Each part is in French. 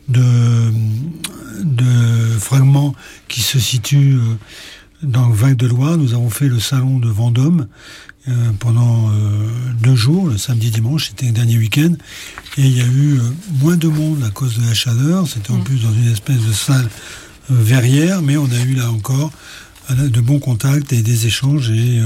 de fragments qui se situent dans le Val de Loire. Nous avons fait le salon de Vendôme pendant 2 jours, le samedi dimanche, c'était le dernier week-end, et il y a eu moins de monde à cause de la chaleur. C'était en plus dans une espèce de salle verrière, mais on a eu là encore de bons contacts et des échanges, et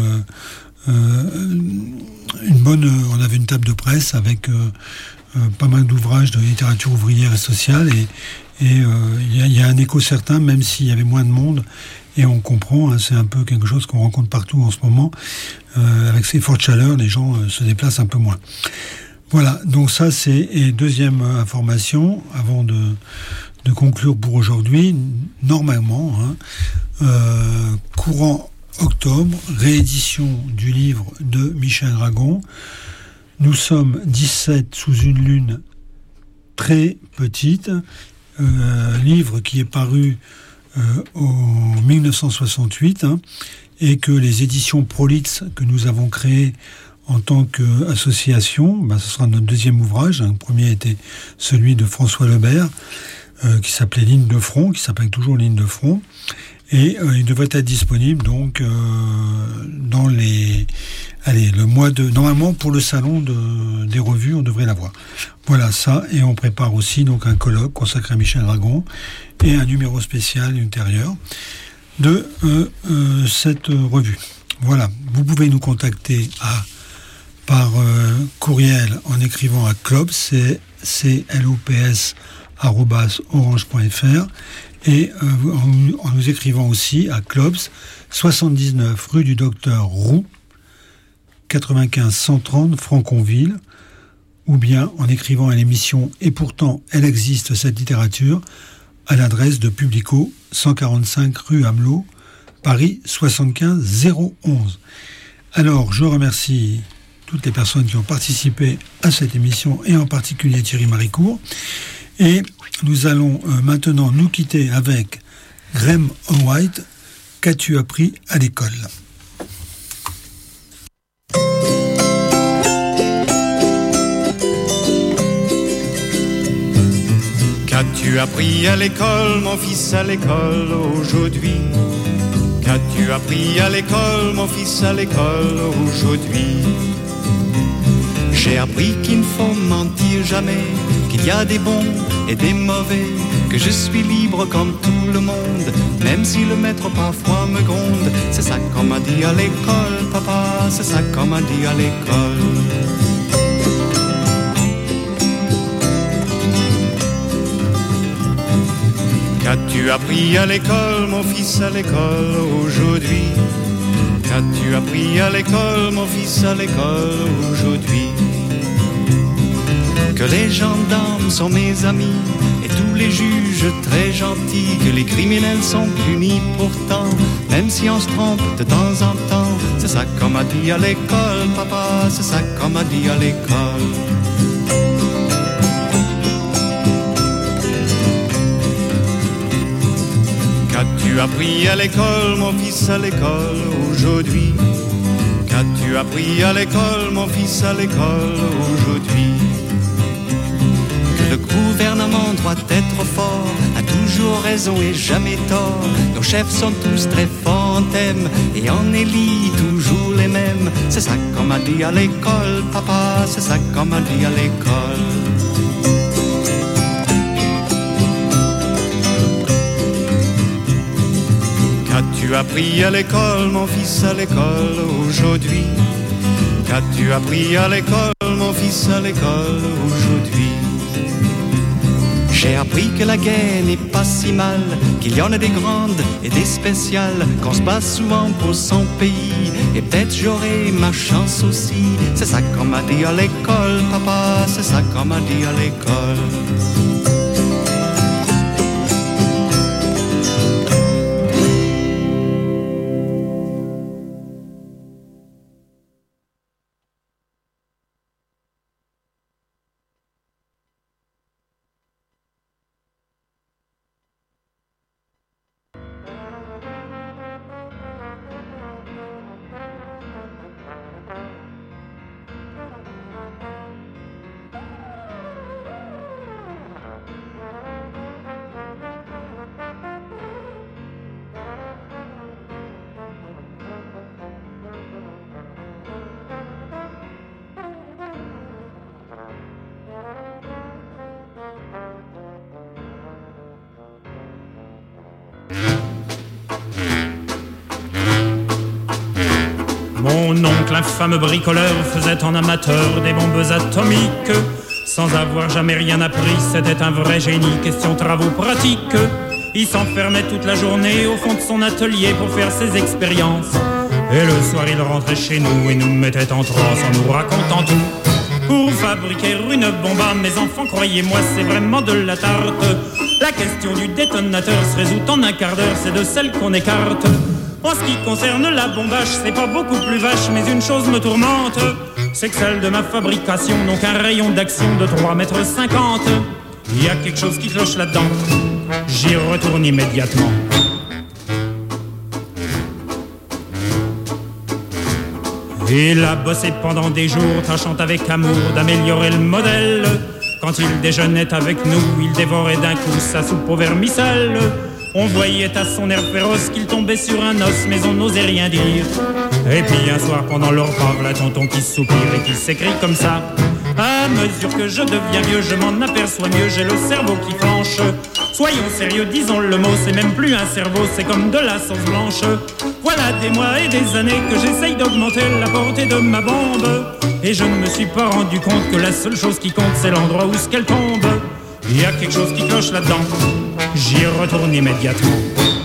on avait une table de presse avec pas mal d'ouvrages de littérature ouvrière et sociale, et il y a un écho certain, même s'il y avait moins de monde. Et on comprend, hein, c'est un peu quelque chose qu'on rencontre partout en ce moment. Avec ces fortes chaleurs, les gens se déplacent un peu moins. Voilà, donc ça c'est... Et deuxième information, avant de conclure pour aujourd'hui, normalement, courant octobre, réédition du livre de Michel Dragon. Nous sommes 17 sous une lune très petite. Livre qui est paru en 1968, et que les éditions Prolitz que nous avons créées en tant qu'association, ce sera notre deuxième ouvrage. Le premier était celui de François Lebert, qui s'appelait Ligne de front, qui s'appelle toujours Ligne de front, et il devrait être disponible donc dans le mois de... Normalement, pour le salon des revues, on devrait l'avoir. Voilà ça, et on prépare aussi donc un colloque consacré à Michel Dragon et un numéro spécial ultérieur de cette revue. Voilà, vous pouvez nous contacter par courriel en écrivant à clops, clops@orange.fr, et en nous écrivant aussi à clops, 79 rue du Docteur Roux, 95 130 Franconville, ou bien en écrivant à l'émission « Et pourtant, elle existe, cette littérature » à l'adresse de Publico, 145 rue Amelot, Paris 75 011. Alors, je remercie toutes les personnes qui ont participé à cette émission, et en particulier Thierry Maricourt. Et nous allons maintenant nous quitter avec Graham White, « Qu'as-tu appris à l'école ?» Qu'as-tu appris à l'école, mon fils, à l'école aujourd'hui? Qu'as-tu appris à l'école, mon fils, à l'école aujourd'hui? J'ai appris qu'il ne faut mentir jamais, qu'il y a des bons et des mauvais, que je suis libre comme tout le monde, même si le maître parfois me gronde. C'est ça qu'on m'a dit à l'école, papa, c'est ça qu'on m'a dit à l'école. Qu'as-tu appris à l'école, mon fils, à l'école aujourd'hui? Qu'as-tu appris à l'école, mon fils, à l'école aujourd'hui? Que les gendarmes sont mes amis et tous les juges très gentils, que les criminels sont punis pourtant, même si on se trompe de temps en temps. C'est ça qu'on m'a dit à l'école, papa, c'est ça qu'on m'a dit à l'école. Qu'as-tu appris à l'école, mon fils, à l'école aujourd'hui? Qu'as-tu appris à l'école, mon fils, à l'école aujourd'hui? Que le gouvernement doit être fort, a toujours raison et jamais tort. Nos chefs sont tous très forts en thème et on élit toujours les mêmes. C'est ça qu'on m'a dit à l'école, papa, c'est ça qu'on m'a dit à l'école. Qu'as-tu appris à l'école, mon fils, à l'école aujourd'hui? Qu'as-tu appris à l'école, mon fils, à l'école aujourd'hui? J'ai appris que la guerre n'est pas si mal, qu'il y en a des grandes et des spéciales, qu'on se bat souvent pour son pays, et peut-être j'aurai ma chance aussi. C'est ça qu'on m'a dit à l'école, papa, c'est ça qu'on m'a dit à l'école. Mon oncle, infâme bricoleur, faisait en amateur des bombes atomiques. Sans avoir jamais rien appris, c'était un vrai génie, question travaux pratiques. Il s'enfermait toute la journée au fond de son atelier pour faire ses expériences. Et le soir il rentrait chez nous et nous mettait en transe en nous racontant tout. Pour fabriquer une bombe, mes enfants, croyez-moi, c'est vraiment de la tarte. La question du détonateur se résout en un quart d'heure, c'est de celle qu'on écarte. En ce qui concerne la bombage, c'est pas beaucoup plus vache, mais une chose me tourmente, c'est que celle de ma fabrication n'ont qu'un rayon d'action de 3,50 m. Il y a quelque chose qui cloche là-dedans, j'y retourne immédiatement. Il a bossé pendant des jours, tâchant avec amour d'améliorer le modèle. Quand il déjeunait avec nous, il dévorait d'un coup sa soupe au vermicelle. On voyait à son air féroce qu'il tombait sur un os, mais on n'osait rien dire. Et puis un soir pendant leur repas, la tonton qui soupire et qui s'écrie comme ça: à mesure que je deviens vieux, je m'en aperçois mieux, j'ai le cerveau qui flanche. Soyons sérieux, disons le mot, c'est même plus un cerveau, c'est comme de la sauce blanche. Voilà des mois et des années que j'essaye d'augmenter la portée de ma bombe. Et je ne me suis pas rendu compte que la seule chose qui compte, c'est l'endroit où ce qu'elle tombe. Il y a quelque chose qui cloche là-dedans, j'y retourne immédiatement.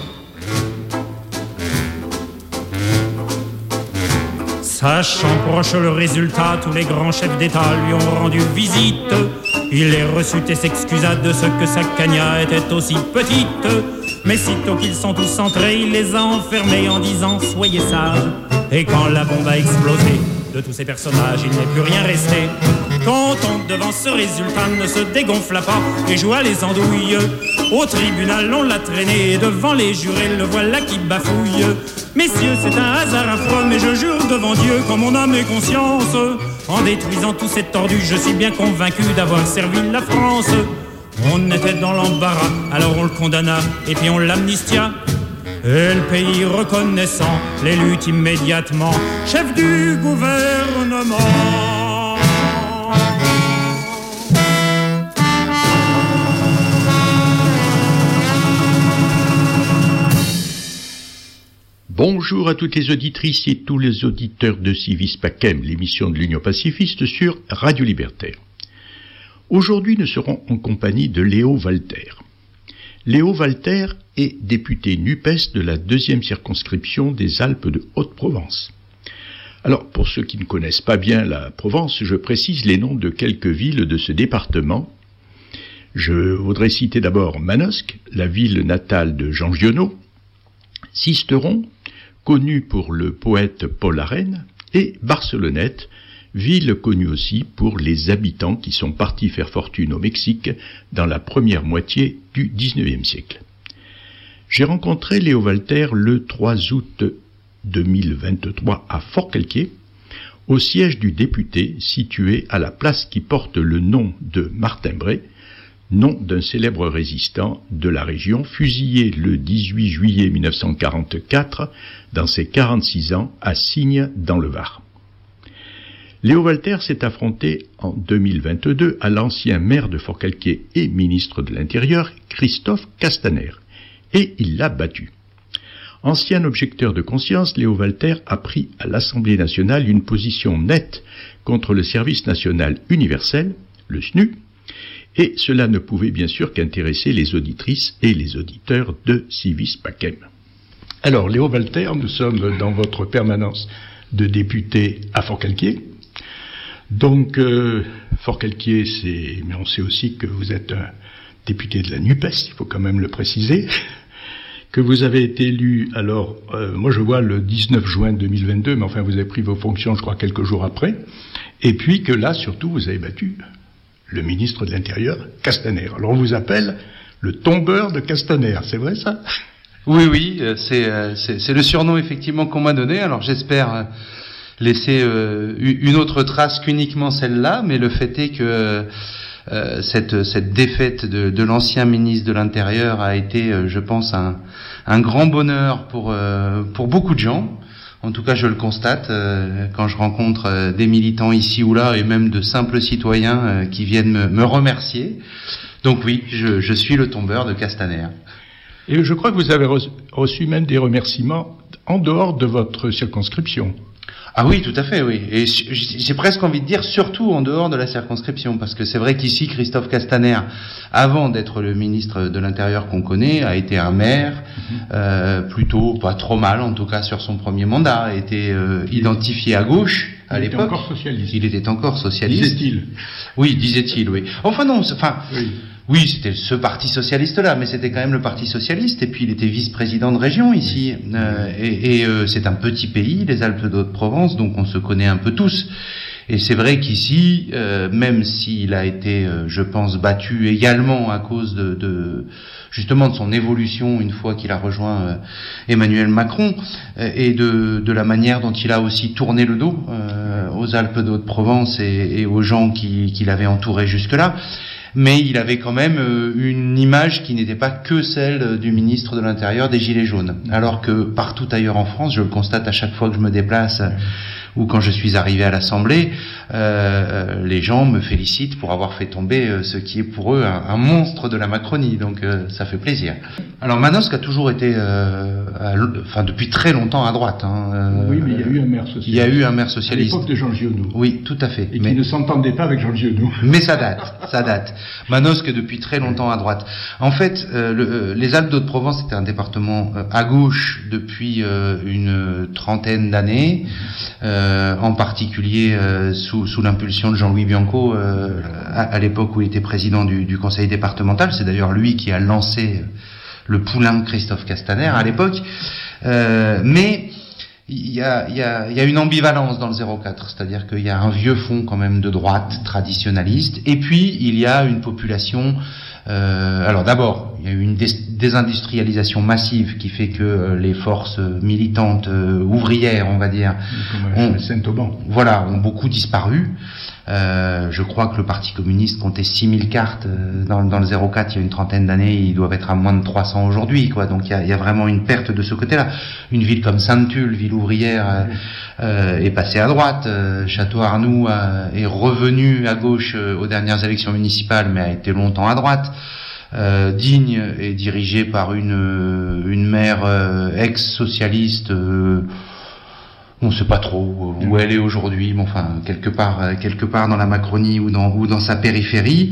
Sachant proche le résultat, tous les grands chefs d'État lui ont rendu visite. Il les reçut et s'excusa de ce que sa cagna était aussi petite. Mais sitôt qu'ils sont tous entrés, il les a enfermés en disant: soyez sages. Et quand la bombe a explosé, de tous ces personnages, il n'est plus rien resté. Quand on devant ce résultat ne se dégonfla pas et joua les andouilles, au tribunal on l'a traîné et devant les jurés le voilà qui bafouille. Messieurs, c'est un hasard affreux, mais je jure devant Dieu qu'en mon âme et conscience, en détruisant tous ces tordus, je suis bien convaincu d'avoir servi la France. On était dans l'embarras, alors on le condamna et puis on l'amnistia. Et le pays reconnaissant l'élut immédiatement chef du gouvernement. Bonjour à toutes les auditrices et tous les auditeurs de Civis Pacem, l'émission de l'Union pacifiste sur Radio Libertaire. Aujourd'hui, nous serons en compagnie de Léo Walter. Léo Walter est député NUPES de la 2e circonscription des Alpes de Haute-Provence. Alors, pour ceux qui ne connaissent pas bien la Provence, je précise les noms de quelques villes de ce département. Je voudrais citer d'abord Manosque, la ville natale de Jean Giono, Sisteron, connu pour le poète Paul Arène, et Barcelonnette, ville connue aussi pour les habitants qui sont partis faire fortune au Mexique dans la première moitié du XIXe siècle. J'ai rencontré Léo Walter le 3 août 2023 à Forcalquier, au siège du député situé à la place qui porte le nom de Martin Bray, nom d'un célèbre résistant de la région, fusillé le 18 juillet 1944 dans ses 46 ans à Signes dans le Var. Léo Walter s'est affronté en 2022 à l'ancien maire de Forcalquier et ministre de l'Intérieur, Christophe Castaner, et il l'a battu. Ancien objecteur de conscience, Léo Walter a pris à l'Assemblée nationale une position nette contre le service national universel, le SNU, et cela ne pouvait bien sûr qu'intéresser les auditrices et les auditeurs de Civis Pacem. Alors, Léo Walter, nous sommes dans votre permanence de député à Forcalquier. Donc, Forcalquier, mais on sait aussi que vous êtes un député de la NUPES, il faut quand même le préciser, que vous avez été élu, alors, moi je vois le 19 juin 2022, mais enfin vous avez pris vos fonctions, je crois, quelques jours après, et puis que là, surtout, vous avez battu le ministre de l'Intérieur, Castaner. Alors on vous appelle le tombeur de Castaner, c'est vrai ça ? Oui, c'est le surnom effectivement qu'on m'a donné, alors j'espère laisser une autre trace qu'uniquement celle-là, mais le fait est que cette défaite de l'ancien ministre de l'Intérieur a été, je pense, un grand bonheur pour beaucoup de gens. En tout cas, je le constate quand je rencontre des militants ici ou là, et même de simples citoyens qui viennent me remercier. Donc oui, je suis le tombeur de Castaner. Et je crois que vous avez reçu même des remerciements en dehors de votre circonscription. Ah oui, tout à fait, oui. Et j'ai presque envie de dire surtout en dehors de la circonscription, parce que c'est vrai qu'ici, Christophe Castaner, avant d'être le ministre de l'Intérieur qu'on connaît, a été un maire, plutôt pas trop mal, en tout cas sur son premier mandat, a été identifié à gauche à l'époque. Il était encore socialiste. Il était encore socialiste. Disait-il. Oui, disait-il, oui. Enfin non, oui. Oui, c'était ce parti socialiste-là, mais c'était quand même le parti socialiste, et puis il était vice-président de région ici, c'est un petit pays, les Alpes-de-Haute-Provence, donc on se connaît un peu tous. Et c'est vrai qu'ici, même s'il a été, je pense, battu également à cause justement de son évolution une fois qu'il a rejoint Emmanuel Macron, et de la manière dont il a aussi tourné le dos aux Alpes-de-Haute-Provence et aux gens qui l'avaient entouré jusque-là. Mais il avait quand même une image qui n'était pas que celle du ministre de l'Intérieur des Gilets jaunes. Alors que partout ailleurs en France, je le constate à chaque fois que je me déplace ou quand je suis arrivé à l'Assemblée, les gens me félicitent pour avoir fait tomber ce qui est pour eux un monstre de la Macronie. Donc ça fait plaisir. Alors Manosque a toujours été, depuis très longtemps à droite. Oui, mais il y a eu un maire socialiste. Il y a eu un maire socialiste. À l'époque de Jean Giono. Oui, tout à fait. Et qui ne s'entendait pas avec Jean Giono. Mais ça date. Manosque est depuis très longtemps à droite. En fait, les Alpes-de-Haute-Provence était un département à gauche depuis une trentaine d'années, en particulier sous l'impulsion de Jean-Louis Bianco à l'époque où il était président du conseil départemental. C'est d'ailleurs lui qui a lancé le poulain Christophe Castaner à l'époque. Mais il y a une ambivalence dans le 04, c'est-à-dire qu'il y a un vieux fond quand même de droite traditionnaliste, et puis il y a une population. Alors d'abord, il y a eu une désindustrialisation massive qui fait que les forces militantes ouvrières, on va dire, ont beaucoup disparu. Je crois que le Parti communiste comptait 6000 cartes dans le 04 il y a une trentaine d'années, ils doivent être à moins de 300 aujourd'hui, quoi. Donc il y a vraiment une perte de ce côté-là. Une ville comme Sainte-Tulle, ville ouvrière, est passée à droite. Château Arnoux est revenu à gauche aux dernières élections municipales, mais a été longtemps à droite. Digne est dirigée par une maire ex-socialiste. On ne sait pas trop où elle est aujourd'hui, mais enfin quelque part dans la Macronie ou dans sa périphérie.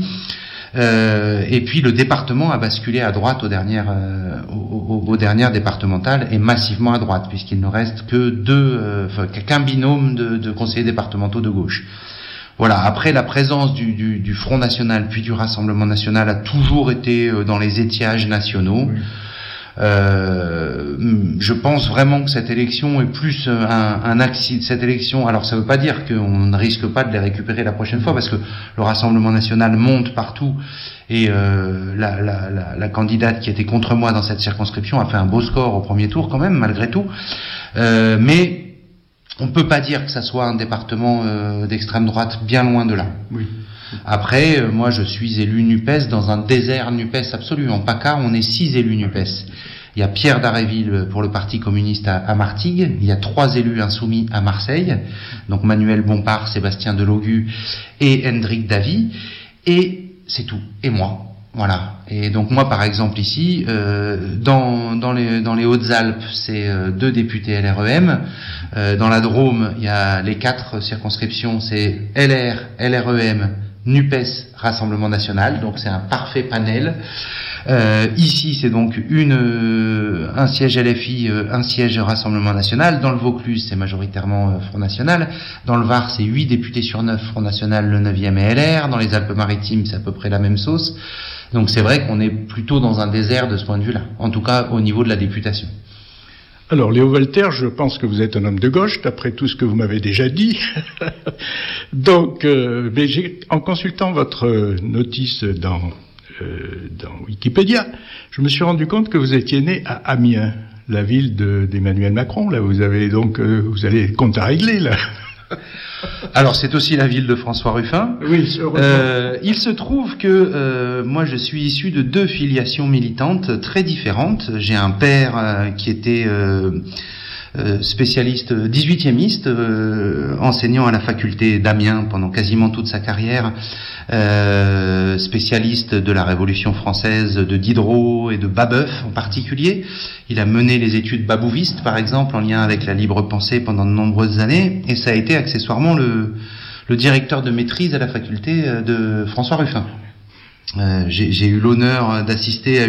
Et puis le département a basculé à droite aux dernières départementales et massivement à droite, puisqu'il ne reste que qu'un binôme de conseillers départementaux de gauche. Voilà. Après, la présence du Front National puis du Rassemblement National a toujours été dans les étiages nationaux. Oui. Je pense vraiment que cette élection est plus un accident. Cette élection, alors ça ne veut pas dire qu'on ne risque pas de les récupérer la prochaine fois, parce que le Rassemblement National monte partout, et la candidate qui était contre moi dans cette circonscription a fait un beau score au premier tour quand même, malgré tout. Mais on ne peut pas dire que ça soit un département d'extrême droite, bien loin de là. Oui. Après, moi je suis élu NUPES dans un désert NUPES absolu. En PACA, on est 6 élus NUPES. Il y a Pierre Daréville pour le Parti communiste à Martigues, il y a 3 élus insoumis à Marseille, donc Manuel Bompard, Sébastien Delogu et Hendrik Davy, et c'est tout, et moi. Voilà. Et donc moi, par exemple, ici, dans les Hautes-Alpes, c'est 2 députés LREM. Dans la Drôme, il y a les 4 circonscriptions, c'est LR, LREM, NUPES, Rassemblement National. Donc c'est un parfait panel. Ici, c'est donc un siège LFI, un siège Rassemblement National. Dans le Vaucluse, c'est majoritairement Front National. Dans le Var, c'est 8 députés sur 9 Front National, le 9e est LR. Dans les Alpes-Maritimes, c'est à peu près la même sauce. Donc c'est vrai qu'on est plutôt dans un désert de ce point de vue-là, en tout cas au niveau de la députation. Alors Léo Walter, je pense que vous êtes un homme de gauche, d'après tout ce que vous m'avez déjà dit. Donc, mais en consultant votre notice dans Wikipédia, je me suis rendu compte que vous étiez né à Amiens, la ville d'Emmanuel Macron. Là, vous avez donc, vous allez compte à régler là. Alors c'est aussi la ville de François Ruffin. Oui, il se trouve que moi je suis issu de 2 filiations militantes très différentes. J'ai un père qui était spécialiste 18e, enseignant à la faculté d'Amiens pendant quasiment toute sa carrière, spécialiste de la Révolution française, de Diderot et de Babeuf en particulier. Il a mené les études babouvistes, par exemple, en lien avec la libre pensée pendant de nombreuses années, et ça a été accessoirement le directeur de maîtrise à la faculté de François Ruffin. J'ai eu l'honneur d'assister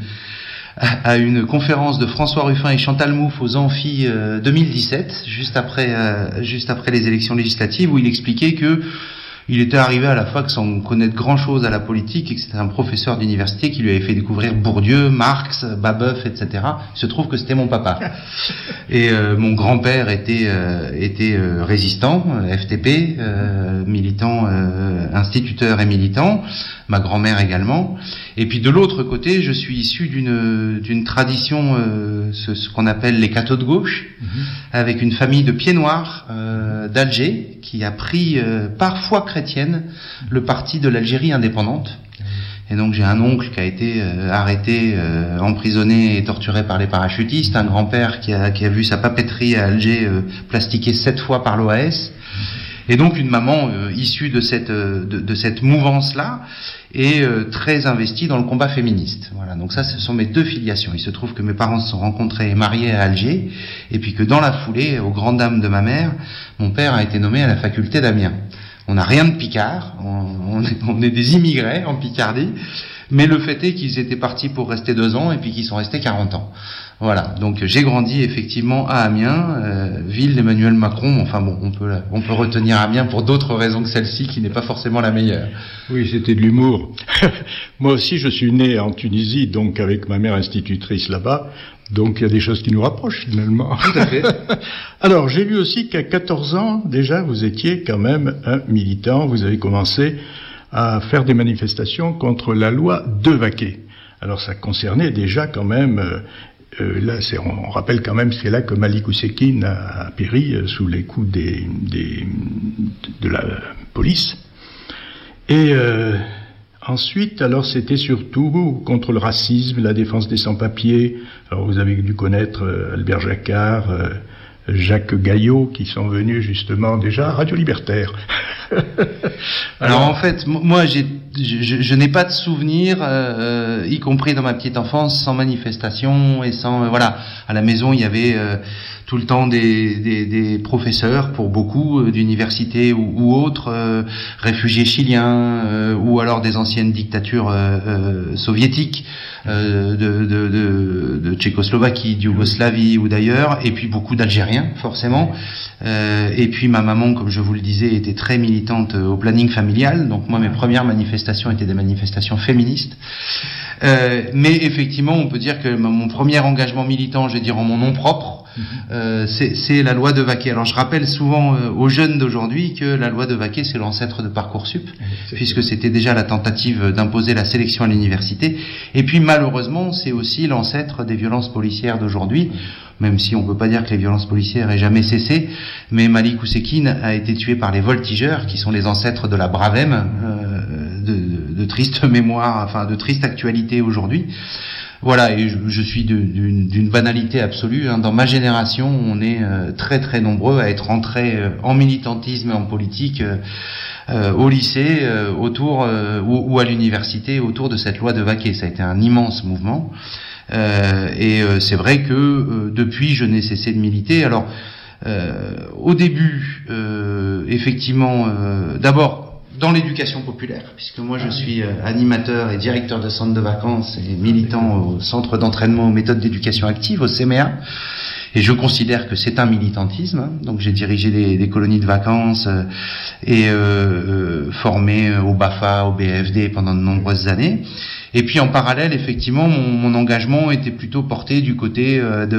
à une conférence de François Ruffin et Chantal Mouffe aux Amphis 2017, juste après les élections législatives, où il expliquait que il était arrivé à la fac sans connaître grand-chose à la politique et que c'était un professeur d'université qui lui avait fait découvrir Bourdieu, Marx, Babeuf, etc. Il se trouve que c'était mon papa. Et mon grand-père était résistant, FTP, militant, instituteur et militant. Ma grand-mère également. Et puis de l'autre côté, je suis issu d'une tradition, ce qu'on appelle les cathos de gauche, avec une famille de pieds noirs d'Alger, qui a pris, par foi chrétienne, le parti de l'Algérie indépendante. Et donc j'ai un oncle qui a été arrêté, emprisonné et torturé par les parachutistes, un grand-père qui a vu sa papeterie à Alger plastiquée 7 fois par l'OAS, et donc une maman issue de cette mouvance-là, et très investie dans le combat féministe. Voilà, donc ça, ce sont mes deux filiations. Il se trouve que mes parents se sont rencontrés et mariés à Alger, et puis que dans la foulée, aux grandes dames de ma mère, mon père a été nommé à la faculté d'Amiens. On n'a rien de Picard, on est des immigrés en Picardie, mais le fait est qu'ils étaient partis pour rester 2 ans, et puis qu'ils sont restés 40 ans. Voilà, donc j'ai grandi effectivement à Amiens, ville d'Emmanuel Macron. Enfin bon, on peut retenir Amiens pour d'autres raisons que celle-ci, qui n'est pas forcément la meilleure. Oui, c'était de l'humour. Moi aussi, je suis né en Tunisie, donc avec ma mère institutrice là-bas. Donc il y a des choses qui nous rapprochent finalement. Tout à fait. Alors j'ai lu aussi qu'à 14 ans, déjà, vous étiez quand même un militant. Vous avez commencé à faire des manifestations contre la loi Devaquet. Alors ça concernait déjà quand même... là, on rappelle quand même, c'est là que Malik Oussekine a péri sous les coups de la police. Et ensuite, alors c'était surtout contre le racisme, la défense des sans-papiers. Alors vous avez dû connaître Albert Jacquard, Jacques Gaillot, qui sont venus justement déjà à Radio Libertaire. Alors en fait, moi je n'ai pas de souvenir, y compris dans ma petite enfance, sans manifestation et sans voilà. À la maison, il y avait tout le temps des professeurs, pour beaucoup, d'universités ou autres, réfugiés chiliens, ou alors des anciennes dictatures soviétiques, de Tchécoslovaquie, de Yougoslavie ou d'ailleurs, et puis beaucoup d'Algériens, forcément. Et puis ma maman, comme je vous le disais, était très militante au planning familial, donc moi mes premières manifestations étaient des manifestations féministes. Mais effectivement, on peut dire que mon premier engagement militant, je vais dire en mon nom propre, c'est la loi Devaquet. Alors je rappelle souvent aux jeunes d'aujourd'hui que la loi Devaquet, c'est l'ancêtre de Parcoursup, puisque c'était déjà la tentative d'imposer la sélection à l'université. Et puis malheureusement, c'est aussi l'ancêtre des violences policières d'aujourd'hui, même si on peut pas dire que les violences policières aient jamais cessé. Mais Malik Oussekine a été tué par les voltigeurs, qui sont les ancêtres de la Bravem, de triste mémoire, enfin de triste actualité aujourd'hui. Voilà, et je suis d'une banalité absolue. Dans ma génération, on est très très nombreux à être entrés en militantisme et en politique au lycée, autour ou à l'université, autour de cette loi Devaquet. Ça a été un immense mouvement. Et c'est vrai que depuis, je n'ai cessé de militer. Alors, au début, effectivement, d'abord, dans l'éducation populaire, puisque moi je suis animateur et directeur de centre de vacances et militant au centre d'entraînement aux méthodes d'éducation active, au CMEA, et je considère que c'est un militantisme. Donc j'ai dirigé des colonies de vacances et formé au BAFA, au BFD pendant de nombreuses années. Et puis en parallèle, effectivement, mon engagement était plutôt porté du côté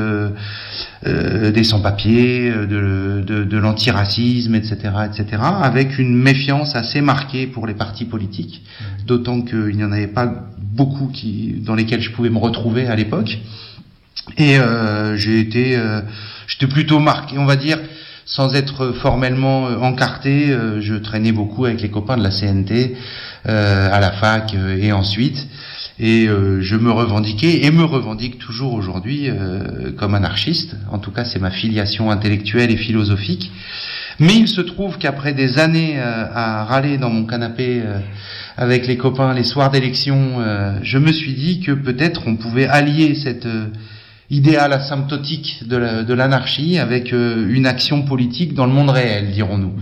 des sans-papiers, de l'antiracisme, etc., avec une méfiance assez marquée pour les partis politiques, d'autant qu'il n'y en avait pas beaucoup dans lesquels je pouvais me retrouver à l'époque. Et j'étais plutôt marqué, on va dire, sans être formellement encarté. Je traînais beaucoup avec les copains de la CNT à la fac et ensuite. Et je me revendiquais et me revendique toujours aujourd'hui comme anarchiste. En tout cas, c'est ma filiation intellectuelle et philosophique. Mais il se trouve qu'après des années à râler dans mon canapé avec les copains les soirs d'élection, je me suis dit que peut-être on pouvait allier cet idéal asymptotique de l'anarchie avec une action politique dans le monde réel, dirons-nous.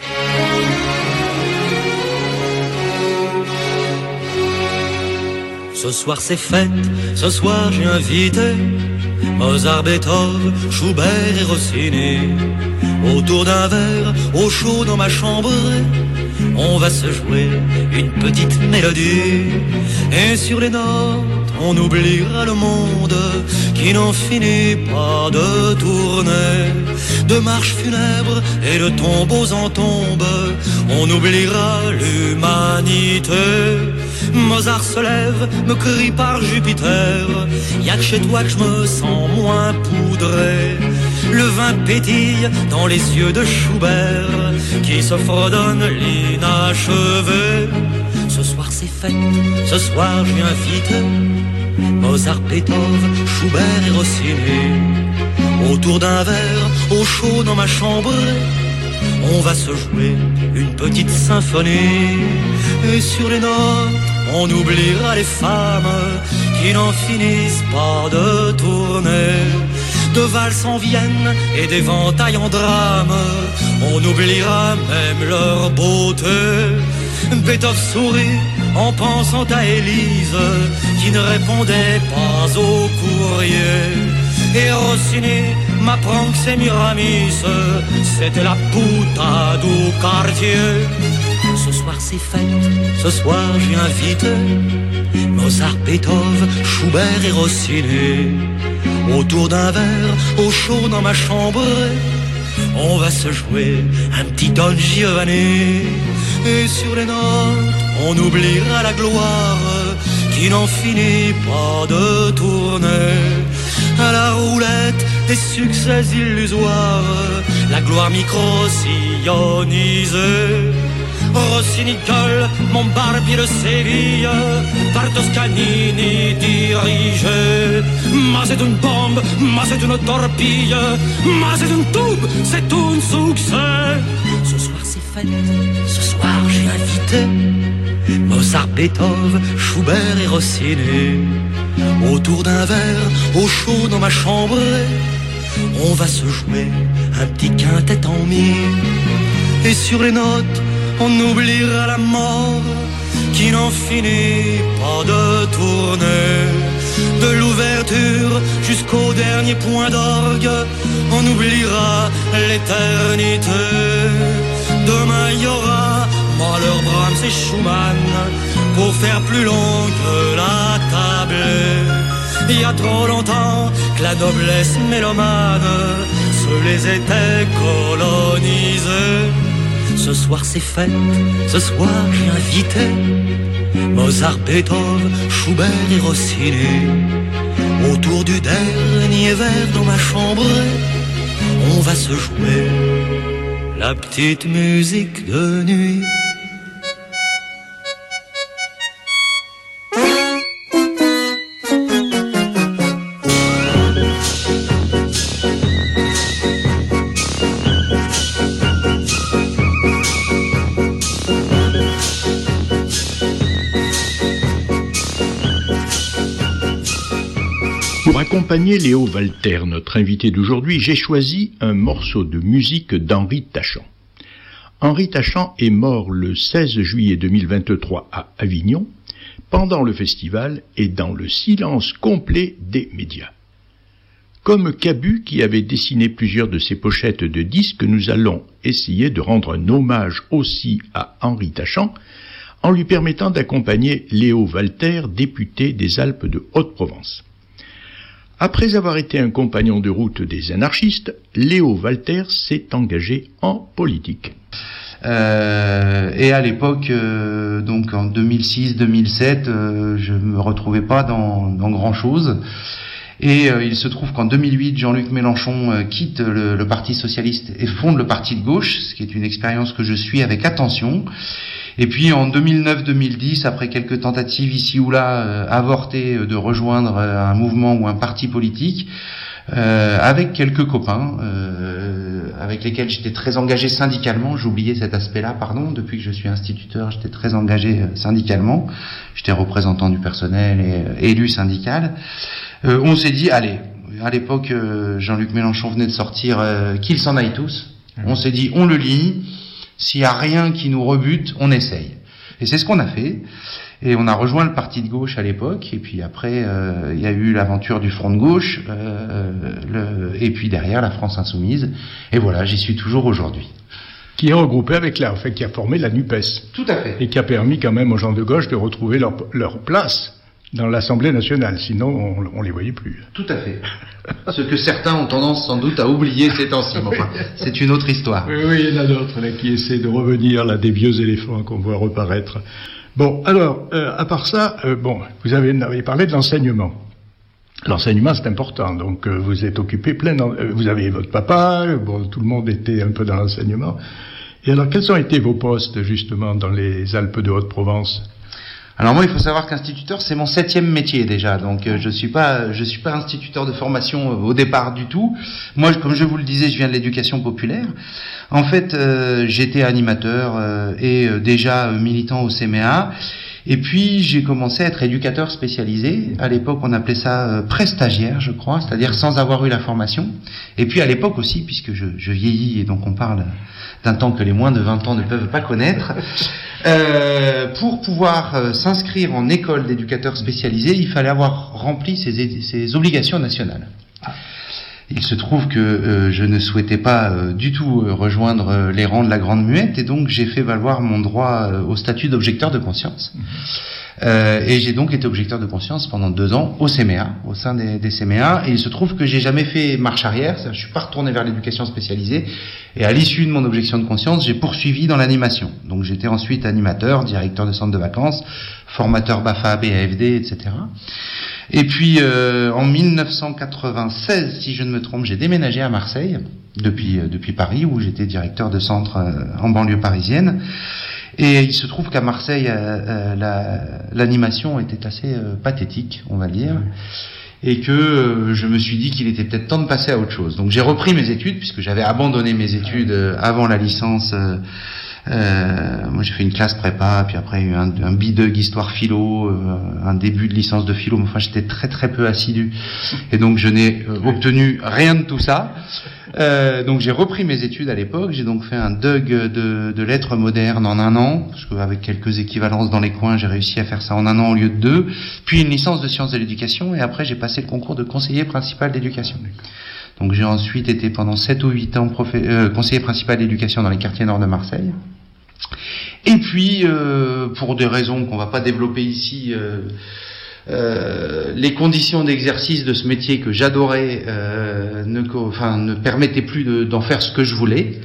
Ce soir c'est fête, ce soir j'ai invité Mozart, Beethoven, Schubert et Rossini. Autour d'un verre, au chaud dans ma chambre, on va se jouer une petite mélodie. Et sur les notes, on oubliera le monde qui n'en finit pas de tourner. De marches funèbres et de tombeaux en tombe, on oubliera l'humanité. Mozart se lève, me crie par Jupiter, y'a que chez toi que je me sens moins poudré. Le vin pétille dans les yeux de Schubert, qui se fredonne l'inachevé. Ce soir c'est fête, ce soir je viens vite, Mozart, Beethoven, Schubert et Rossini. Autour d'un verre, au chaud dans ma chambre, on va se jouer une petite symphonie. Et sur les notes, on oubliera les femmes qui n'en finissent pas de tourner. De valses en Vienne et d'éventails en drame, on oubliera même leur beauté. Beethoven sourit en pensant à Élise qui ne répondait pas au courrier. Et Rossini m'apprend que c'est Miramis, c'était la puta du quartier. Ce soir c'est fête, ce soir je viens vite, Mozart, Beethoven, Schubert et Rossini. Autour d'un verre, au chaud dans ma chambre, on va se jouer un petit Don Giovanni. Et sur les notes, on oubliera la gloire qui n'en finit pas de tourner. À la roulette des succès illusoires, la gloire micro-sillonnisée. Rossini gueule, mon barbier de Séville, par Toscanini dirigé. Ma c'est une bombe, ma c'est une torpille, ma c'est une tube, c'est un succès. Ce soir c'est fête, ce soir j'ai invité Mozart, Beethoven, Schubert et Rossini. Autour d'un verre, au chaud dans ma chambre, on va se jouer un petit quintet en mi. Et sur les notes, on oubliera la mort qui n'en finit pas de tourner. De l'ouverture jusqu'au dernier point d'orgue, on oubliera l'éternité. Demain il y aura Mahler, Brahms et Schumann pour faire plus long que la tablée. Il y a trop longtemps que la noblesse mélomane se les était colonisée. Ce soir c'est fête, ce soir j'ai invité Mozart, Beethoven, Schubert et Rossini. Autour du dernier verre dans ma chambre, on va se jouer la petite musique de nuit. Pour accompagner Léo Walter, notre invité d'aujourd'hui, j'ai choisi un morceau de musique d'Henri Tachant. Henri Tachant est mort le 16 juillet 2023 à Avignon, pendant le festival et dans le silence complet des médias. Comme Cabu, qui avait dessiné plusieurs de ses pochettes de disques, nous allons essayer de rendre un hommage aussi à Henri Tachant, en lui permettant d'accompagner Léo Walter, député des Alpes de Haute-Provence. Après avoir été un compagnon de route des anarchistes, Léo Walter s'est engagé en politique. Et à l'époque, donc en 2006-2007, je me retrouvais pas dans grand-chose. Et il se trouve qu'en 2008, Jean-Luc Mélenchon quitte le Parti socialiste et fonde le Parti de gauche, ce qui est une expérience que je suis avec attention. Et puis en 2009-2010, après quelques tentatives ici ou là avortées de rejoindre un mouvement ou un parti politique, avec quelques copains avec lesquels j'étais très engagé syndicalement. J'oubliais cet aspect-là, pardon. Depuis que je suis instituteur, j'étais très engagé syndicalement. J'étais représentant du personnel et élu syndical. On s'est dit, allez, à l'époque, Jean-Luc Mélenchon venait de sortir Qu'ils s'en aillent tous. On s'est dit, on le lit. S'il n'y a rien qui nous rebute, on essaye. Et c'est ce qu'on a fait. Et on a rejoint le parti de gauche à l'époque, et puis après, il y a eu l'aventure du Front de gauche, et puis derrière, la France Insoumise. Et voilà, j'y suis toujours aujourd'hui. Qui est regroupé avec en fait, qui a formé la NUPES. Tout à fait. Et qui a permis quand même aux gens de gauche de retrouver leur place dans l'Assemblée nationale. Sinon, on les voyait plus. Tout à fait. Ce que certains ont tendance sans doute à oublier ces temps-ci. Enfin, c'est une autre histoire. Oui, il y en a d'autres là, qui essaient de revenir, là, des vieux éléphants qu'on voit reparaître. Bon, alors, à part ça, vous avez parlé de l'enseignement. L'enseignement, c'est important. Donc, vous êtes occupé vous avez votre papa, tout le monde était un peu dans l'enseignement. Et alors, quels ont été vos postes, justement, dans les Alpes de Haute-Provence ? Alors moi, il faut savoir qu'instituteur, c'est mon 7e métier déjà, donc je suis pas instituteur de formation au départ du tout. Moi, comme je vous le disais, je viens de l'éducation populaire. En fait, j'étais animateur et déjà militant au CMA. Et puis, j'ai commencé à être éducateur spécialisé. À l'époque, on appelait ça pré-stagiaire, je crois, c'est-à-dire sans avoir eu la formation. Et puis, à l'époque aussi, puisque je vieillis et donc on parle d'un temps que les moins de 20 ans ne peuvent pas connaître, pour pouvoir s'inscrire en école d'éducateur spécialisé, il fallait avoir rempli ses obligations nationales. Il se trouve que je ne souhaitais pas du tout rejoindre les rangs de la Grande Muette, et donc j'ai fait valoir mon droit au statut d'objecteur de conscience. Et j'ai donc été objecteur de conscience pendant 2 ans au CMA, au sein des CMA, et il se trouve que j'ai jamais fait marche arrière, c'est-à-dire je suis pas retourné vers l'éducation spécialisée, et à l'issue de mon objection de conscience, j'ai poursuivi dans l'animation. Donc j'étais ensuite animateur, directeur de centre de vacances, formateur BAFA, BAFD, etc. Et puis en 1996, si je ne me trompe, j'ai déménagé à Marseille, depuis Paris, où j'étais directeur de centre en banlieue parisienne. Et il se trouve qu'à Marseille, l'animation était assez pathétique, on va dire, et que je me suis dit qu'il était peut-être temps de passer à autre chose. Donc j'ai repris mes études, puisque j'avais abandonné mes études avant la licence. Moi j'ai fait une classe prépa, puis après il y a eu un bidug histoire philo, un début de licence de philo, mais enfin j'étais très très peu assidu, et donc je n'ai obtenu rien de tout ça. Donc j'ai repris mes études à l'époque, j'ai donc fait un DUG de lettres modernes en 1 an, parce qu'avec quelques équivalences dans les coins, j'ai réussi à faire ça en 1 an au lieu de 2, puis une licence de sciences de l'éducation, et après j'ai passé le concours de conseiller principal d'éducation. Donc j'ai ensuite été pendant 7 ou 8 ans conseiller principal d'éducation dans les quartiers nord de Marseille. Et puis, pour des raisons qu'on va pas développer ici, les conditions d'exercice de ce métier que j'adorais ne permettaient plus d'en faire ce que je voulais.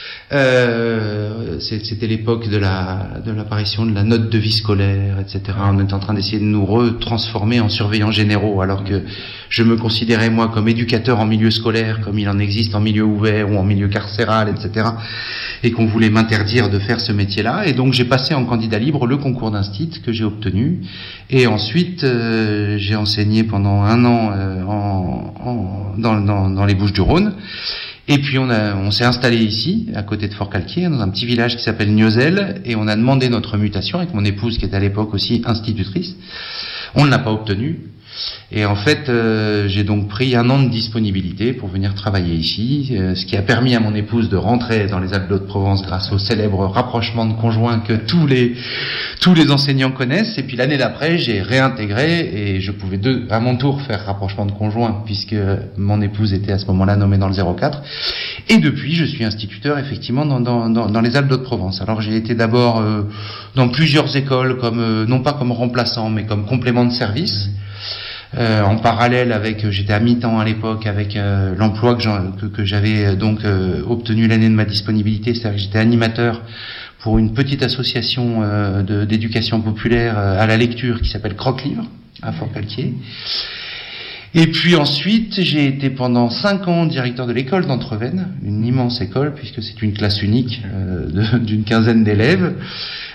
C'était l'époque de l'apparition de la note de vie scolaire, etc. On était en train d'essayer de nous retransformer en surveillants généraux, alors que je me considérais moi comme éducateur en milieu scolaire, comme il en existe en milieu ouvert ou en milieu carcéral, etc. Et qu'on voulait m'interdire de faire ce métier-là. Et donc j'ai passé en candidat libre le concours d'instit que j'ai obtenu. Et ensuite j'ai enseigné pendant 1 an dans les Bouches-du-Rhône. Et puis on s'est installé ici, à côté de Fort-Calquier, dans un petit village qui s'appelle Niozelle, et on a demandé notre mutation avec mon épouse qui était à l'époque aussi institutrice. On ne l'a pas obtenue. Et en fait, j'ai donc pris 1 an de disponibilité pour venir travailler ici, ce qui a permis à mon épouse de rentrer dans les Alpes d'Haute-Provence grâce au célèbre rapprochement de conjoints que tous les enseignants connaissent. Et puis l'année d'après, j'ai réintégré et je pouvais à mon tour faire rapprochement de conjoints puisque mon épouse était à ce moment-là nommée dans le 04. Et depuis, je suis instituteur effectivement dans les Alpes d'Haute-Provence. Alors j'ai été d'abord dans plusieurs écoles, non pas comme remplaçant, mais comme complément de service. En parallèle j'étais à mi-temps à l'époque avec l'emploi que j'avais donc obtenu l'année de ma disponibilité, c'est-à-dire que j'étais animateur pour une petite association d'éducation populaire à la lecture qui s'appelle Croque-Livre à Fort-Calquier. Et puis ensuite, j'ai été pendant 5 ans directeur de l'école d'Entrevennes, une immense école puisque c'est une classe unique d'une 15aine d'élèves,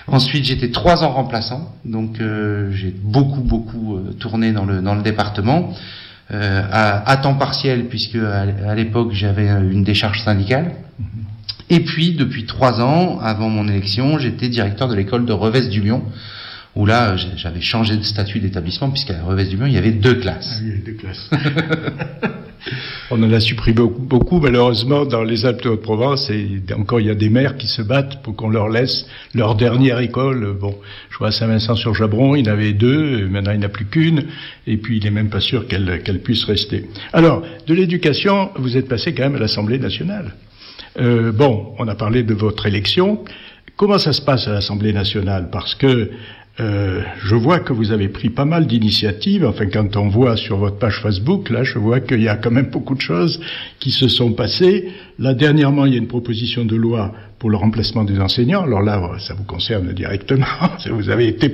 Ensuite, j'étais 3 ans remplaçant, donc j'ai beaucoup tourné dans le département, à temps partiel, puisque à l'époque j'avais une décharge syndicale. Et puis, depuis 3 ans, avant mon élection, j'étais directeur de l'école de Revès-du-Lion, où là, j'avais changé de statut d'établissement, puisqu'à Revès-du-Lion, il y avait 2 classes. Ah oui, 2 classes. On en a supprimé beaucoup, malheureusement, dans les Alpes-de-Haute-Provence, et encore, il y a des maires qui se battent pour qu'on leur laisse leur dernière école. Bon, je vois à Saint-Vincent-sur-Jabron, il y en avait 2, maintenant il n'y en a plus qu'une, et puis il n'est même pas sûr qu'elle puisse rester. Alors, de l'éducation, vous êtes passé quand même à l'Assemblée nationale. On a parlé de votre élection. Comment ça se passe à l'Assemblée nationale? Parce que je vois que vous avez pris pas mal d'initiatives. Enfin, quand on voit sur votre page Facebook, là, je vois qu'il y a quand même beaucoup de choses qui se sont passées. Là, dernièrement, il y a une proposition de loi pour le remplacement des enseignants. Alors là, ça vous concerne directement. Vous avez été,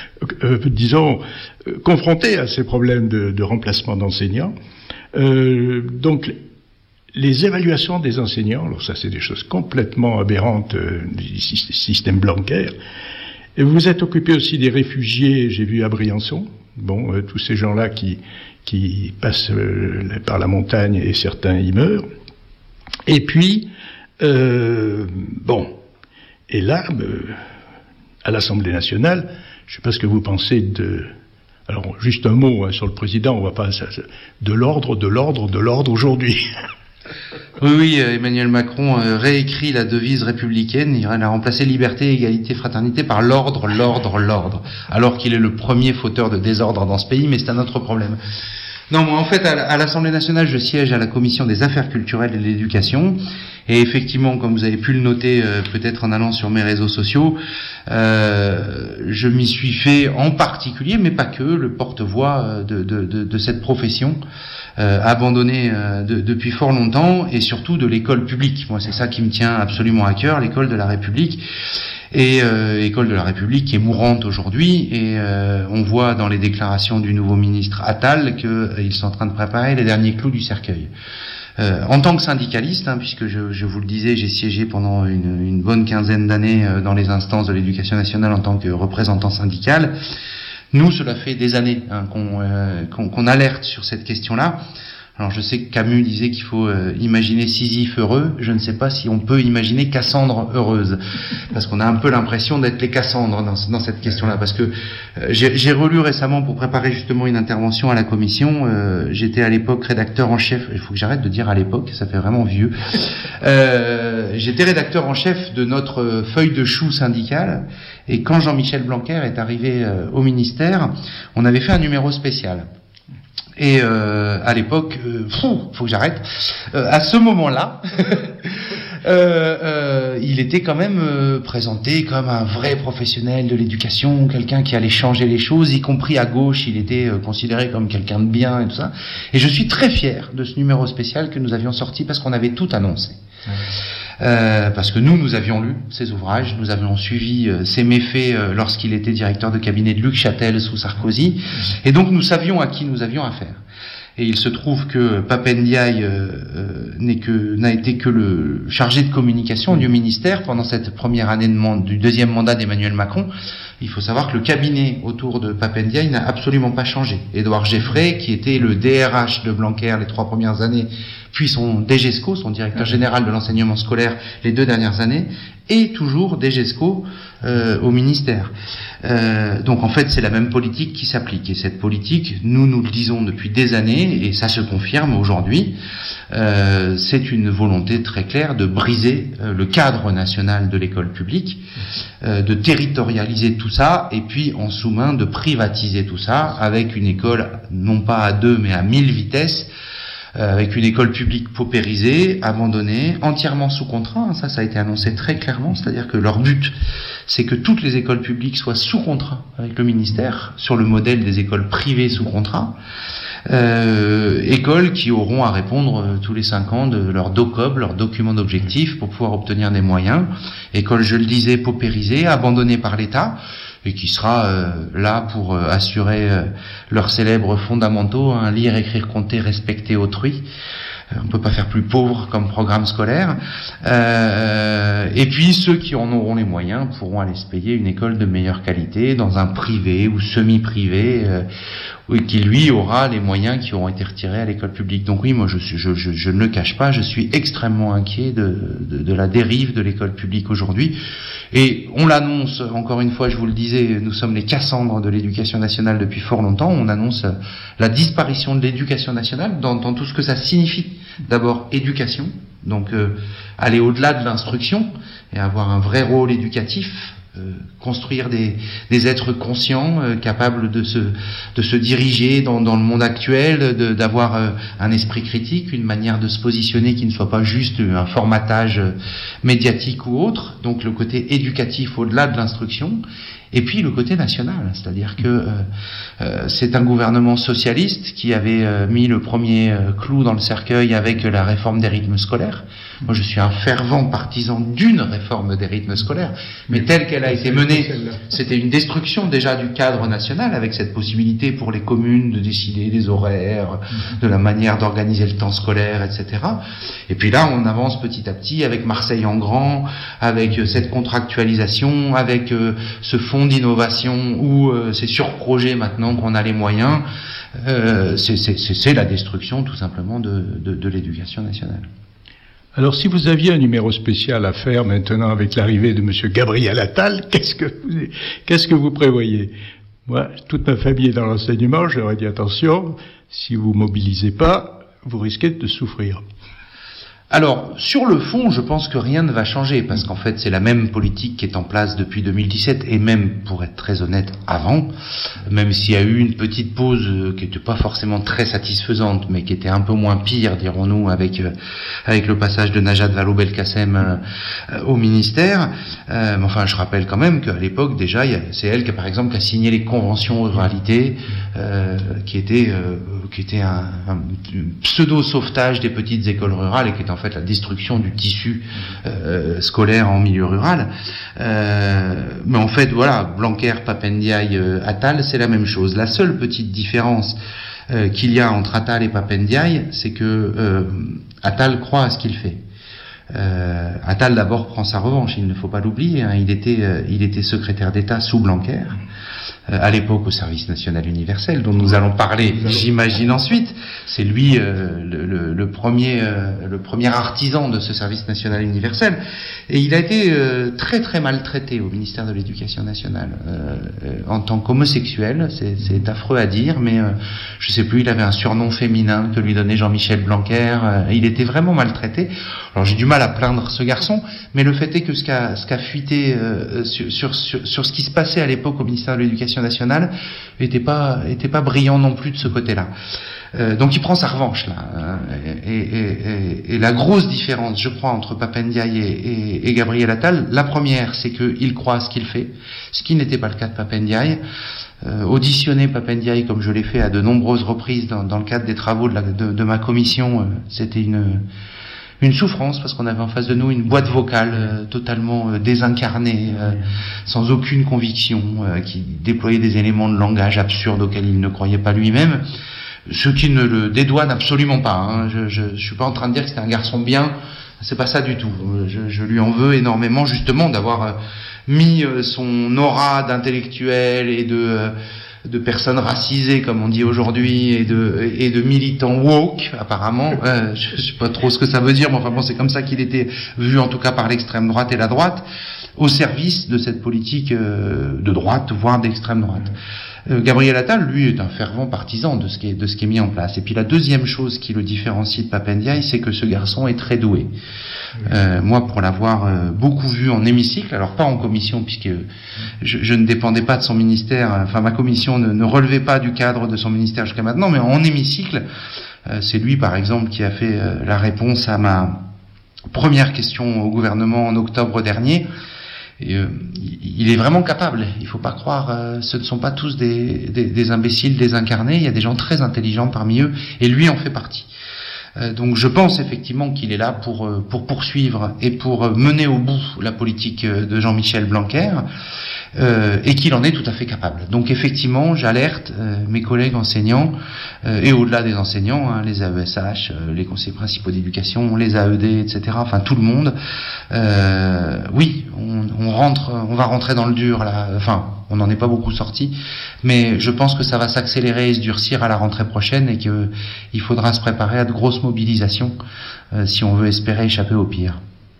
confronté à ces problèmes de remplacement d'enseignants. Donc, les évaluations des enseignants, alors ça c'est des choses complètement aberrantes du système Blanquer. Et vous vous êtes occupé aussi des réfugiés, j'ai vu à Briançon, tous ces gens-là qui passent par la montagne et certains y meurent. Et puis, et là, à l'Assemblée nationale, je ne sais pas ce que vous pensez de... Alors, juste un mot sur le président, on va pas... De l'ordre aujourd'hui. Oui, Emmanuel Macron réécrit la devise républicaine, il a remplacé liberté, égalité, fraternité par l'ordre, alors qu'il est le premier fauteur de désordre dans ce pays, mais c'est un autre problème. Non, moi en fait, à l'Assemblée nationale, je siège à la commission des affaires culturelles et de l'éducation, et effectivement, comme vous avez pu le noter peut-être en allant sur mes réseaux sociaux, je m'y suis fait en particulier, mais pas que, le porte-voix de cette profession, abandonnée depuis fort longtemps, et surtout de l'école publique. Moi, c'est ça qui me tient absolument à cœur, l'école de la République. Et école de la République qui est mourante aujourd'hui, et on voit dans les déclarations du nouveau ministre Attal qu'ils sont en train de préparer les derniers clous du cercueil. En tant que syndicaliste, puisque je vous le disais, j'ai siégé pendant une bonne quinzaine d'années dans les instances de l'éducation nationale en tant que représentant syndical, nous, cela fait des années qu'on alerte sur cette question-là. Alors je sais que Camus disait qu'il faut imaginer Sisyphe heureux, je ne sais pas si on peut imaginer Cassandre heureuse, parce qu'on a un peu l'impression d'être les Cassandres dans cette question-là, parce que j'ai relu récemment pour préparer justement une intervention à la commission, j'étais à l'époque rédacteur en chef, il faut que j'arrête de dire à l'époque, ça fait vraiment vieux, j'étais rédacteur en chef de notre feuille de chou syndicale, et quand Jean-Michel Blanquer est arrivé au ministère, on avait fait un numéro spécial. Et à l'époque, faut que j'arrête. À ce moment-là, il était quand même présenté comme un vrai professionnel de l'éducation, quelqu'un qui allait changer les choses, y compris à gauche, il était considéré comme quelqu'un de bien et tout ça. Et je suis très fier de ce numéro spécial que nous avions sorti parce qu'on avait tout annoncé. Parce que nous avions lu ses ouvrages, nous avions suivi ses méfaits lorsqu'il était directeur de cabinet de Luc Châtel sous Sarkozy, et donc nous savions à qui nous avions affaire. Et il se trouve que Pape Ndiaye n'a été que le chargé de communication du ministère pendant cette première année du deuxième mandat d'Emmanuel Macron. Il faut savoir que le cabinet autour de Pape Ndiaye n'a absolument pas changé. Édouard Geffray, qui était le DRH de Blanquer les 3 premières années, puis son DGESCO, son directeur général de l'enseignement scolaire les 2 dernières années, et toujours DGESCO au ministère. Donc en fait c'est la même politique qui s'applique, et cette politique, nous le disons depuis des années, et ça se confirme aujourd'hui, c'est une volonté très claire de briser le cadre national de l'école publique, de territorialiser tout ça, et puis en sous-main de privatiser tout ça avec une école non pas à 2 mais à 1000 vitesses, avec une école publique paupérisée, abandonnée, entièrement sous contrat. Ça a été annoncé très clairement, c'est-à-dire que leur but, c'est que toutes les écoles publiques soient sous contrat avec le ministère, sur le modèle des écoles privées sous contrat. Écoles qui auront à répondre tous les 5 ans de leur DOCOB, leur document d'objectif, pour pouvoir obtenir des moyens. Écoles, je le disais, paupérisées, abandonnées par l'État, et qui sera là pour assurer leurs célèbres fondamentaux, lire, écrire, compter, respecter autrui. On peut pas faire plus pauvre comme programme scolaire. Et puis ceux qui en auront les moyens pourront aller se payer une école de meilleure qualité dans un privé ou semi-privé, qui lui aura les moyens qui auront été retirés à l'école publique. Donc oui, moi je ne le cache pas, je suis extrêmement inquiet de la dérive de l'école publique aujourd'hui. Et on l'annonce, encore une fois, je vous le disais, nous sommes les Cassandres de l'éducation nationale depuis fort longtemps. On annonce la disparition de l'éducation nationale dans tout ce que ça signifie. D'abord, éducation, donc aller au-delà de l'instruction et avoir un vrai rôle éducatif, construire des êtres conscients, capables de se diriger dans le monde actuel, d'avoir un esprit critique, une manière de se positionner qui ne soit pas juste un formatage médiatique ou autre. Donc le côté éducatif au-delà de l'instruction. Et puis le côté national, c'est-à-dire que c'est un gouvernement socialiste qui avait mis le premier clou dans le cercueil avec la réforme des rythmes scolaires. Moi je suis un fervent partisan d'une réforme des rythmes scolaires, mais telle qu'elle a été menée, c'était une destruction déjà du cadre national, avec cette possibilité pour les communes de décider des horaires, de la manière d'organiser le temps scolaire, etc. Et puis là on avance petit à petit avec Marseille en grand, avec cette contractualisation, avec ce fonds d'innovation où c'est sur projet maintenant qu'on a les moyens. C'est la destruction tout simplement de l'éducation nationale. Alors, si vous aviez un numéro spécial à faire maintenant avec l'arrivée de monsieur Gabriel Attal, qu'est-ce que vous prévoyez? Moi, toute ma famille est dans l'enseignement, j'aurais dit attention, si vous mobilisez pas, vous risquez de souffrir. Alors, sur le fond, je pense que rien ne va changer, parce qu'en fait, c'est la même politique qui est en place depuis 2017, et même, pour être très honnête, avant, même s'il y a eu une petite pause qui n'était pas forcément très satisfaisante, mais qui était un peu moins pire, dirons-nous, avec le passage de Najat Vallaud-Belkacem au ministère. Mais enfin, je rappelle quand même qu'à l'époque, déjà, c'est elle qui, par exemple, qui a signé les conventions ruralité, qui était un pseudo-sauvetage des petites écoles rurales, et qui est en fait la destruction du tissu scolaire en milieu rural. Mais en fait, voilà, Blanquer, Papendiaï, Attal, c'est la même chose. La seule petite différence qu'il y a entre Attal et Papendiaï, c'est que Attal croit à ce qu'il fait. Attal d'abord prend sa revanche, il ne faut pas l'oublier, hein. Il était secrétaire d'État sous Blanquer, à l'époque au service national universel, dont nous allons parler, j'imagine, ensuite. C'est lui le premier artisan de ce service national universel, et il a été très très maltraité au ministère de l'Éducation nationale en tant qu'homosexuel. C'est affreux à dire, mais je sais plus, il avait un surnom féminin que lui donnait Jean-Michel Blanquer. Il était vraiment maltraité. Alors j'ai du mal à plaindre ce garçon, mais le fait est que ce qu'a fuité sur ce qui se passait à l'époque au ministère de l'Éducation nationale était pas brillant non plus de ce côté-là. Donc il prend sa revanche là, et la grosse différence, je crois, entre Papendiaï et Gabriel Attal, la première, c'est qu'il croit à ce qu'il fait, ce qui n'était pas le cas de Papendiaï. Auditionner Papendiaï, comme je l'ai fait à de nombreuses reprises dans le cadre des travaux de ma commission, c'était une souffrance, parce qu'on avait en face de nous une boîte vocale totalement désincarnée, sans aucune conviction, qui déployait des éléments de langage absurdes auxquels il ne croyait pas lui-même, ce qui ne le dédouane absolument pas, hein. Je suis pas en train de dire que c'était un garçon bien, c'est pas ça du tout. Je lui en veux énormément, justement, d'avoir mis son aura d'intellectuel et de personnes racisées, comme on dit aujourd'hui, et de militants woke, apparemment. Je sais pas trop ce que ça veut dire, mais enfin bon, c'est comme ça qu'il était vu, en tout cas par l'extrême droite et la droite, au service de cette politique de droite, voire d'extrême droite. Gabriel Attal, lui, est un fervent partisan de ce qui est mis en place. Et puis la deuxième chose qui le différencie de Papendiaï, c'est que ce garçon est très doué. Moi, pour l'avoir beaucoup vu en hémicycle, alors pas en commission, puisque je ne dépendais pas de son ministère, enfin ma commission ne relevait pas du cadre de son ministère jusqu'à maintenant, mais en hémicycle, c'est lui, par exemple, qui a fait la réponse à ma première question au gouvernement en octobre dernier. Et, il est vraiment capable, il faut pas croire, ce ne sont pas tous des imbéciles désincarnés, il y a des gens très intelligents parmi eux, et lui en fait partie. Donc je pense effectivement qu'il est là pour poursuivre et pour mener au bout la politique de Jean-Michel Blanquer. et qu'il en est tout à fait capable. Donc effectivement, j'alerte mes collègues enseignants, et au-delà des enseignants, hein, les AESH, les conseillers principaux d'éducation, les AED, etc., enfin tout le monde. Oui, on va rentrer dans le dur, là. Enfin, on n'en est pas beaucoup sorti, mais je pense que ça va s'accélérer et se durcir à la rentrée prochaine, et qu'il faudra se préparer à de grosses mobilisations si on veut espérer échapper au pire.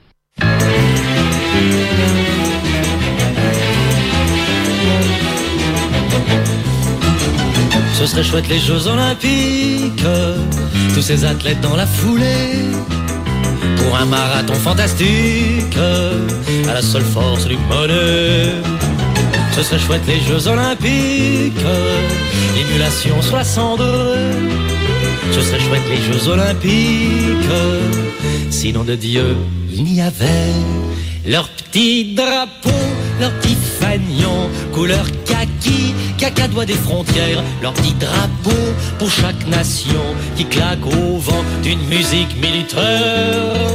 Ce serait chouette les Jeux Olympiques, tous ces athlètes dans la foulée, pour un marathon fantastique, à la seule force du monnaie. Ce serait chouette les Jeux Olympiques, l'émulation sur la cendre. Ce serait chouette les Jeux Olympiques, sinon de Dieu il n'y avait leur petit drapeau, leur petit fanion, couleur kaki, cacadois des frontières, leur petit drapeau pour chaque nation qui claque au vent d'une musique militaire.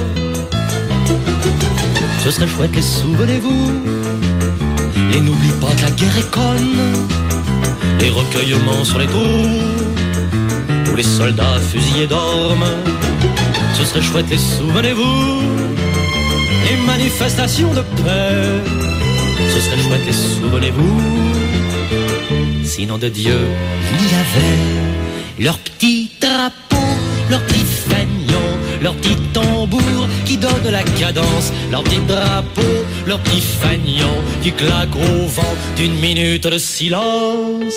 Ce serait chouette, les souvenez-vous, et n'oublie pas que la guerre est conne, les recueillements sur les trous, où les soldats fusillés dorment. Ce serait chouette, les souvenez-vous, les manifestations de paix. Ce serait chouette, les souvenez-vous, sinon de Dieu il y avait leur petit drapeau, leur petit fanion, leur petit tambour qui donne la cadence, leur petit drapeau, leur petit fanion qui claque au vent d'une minute de silence.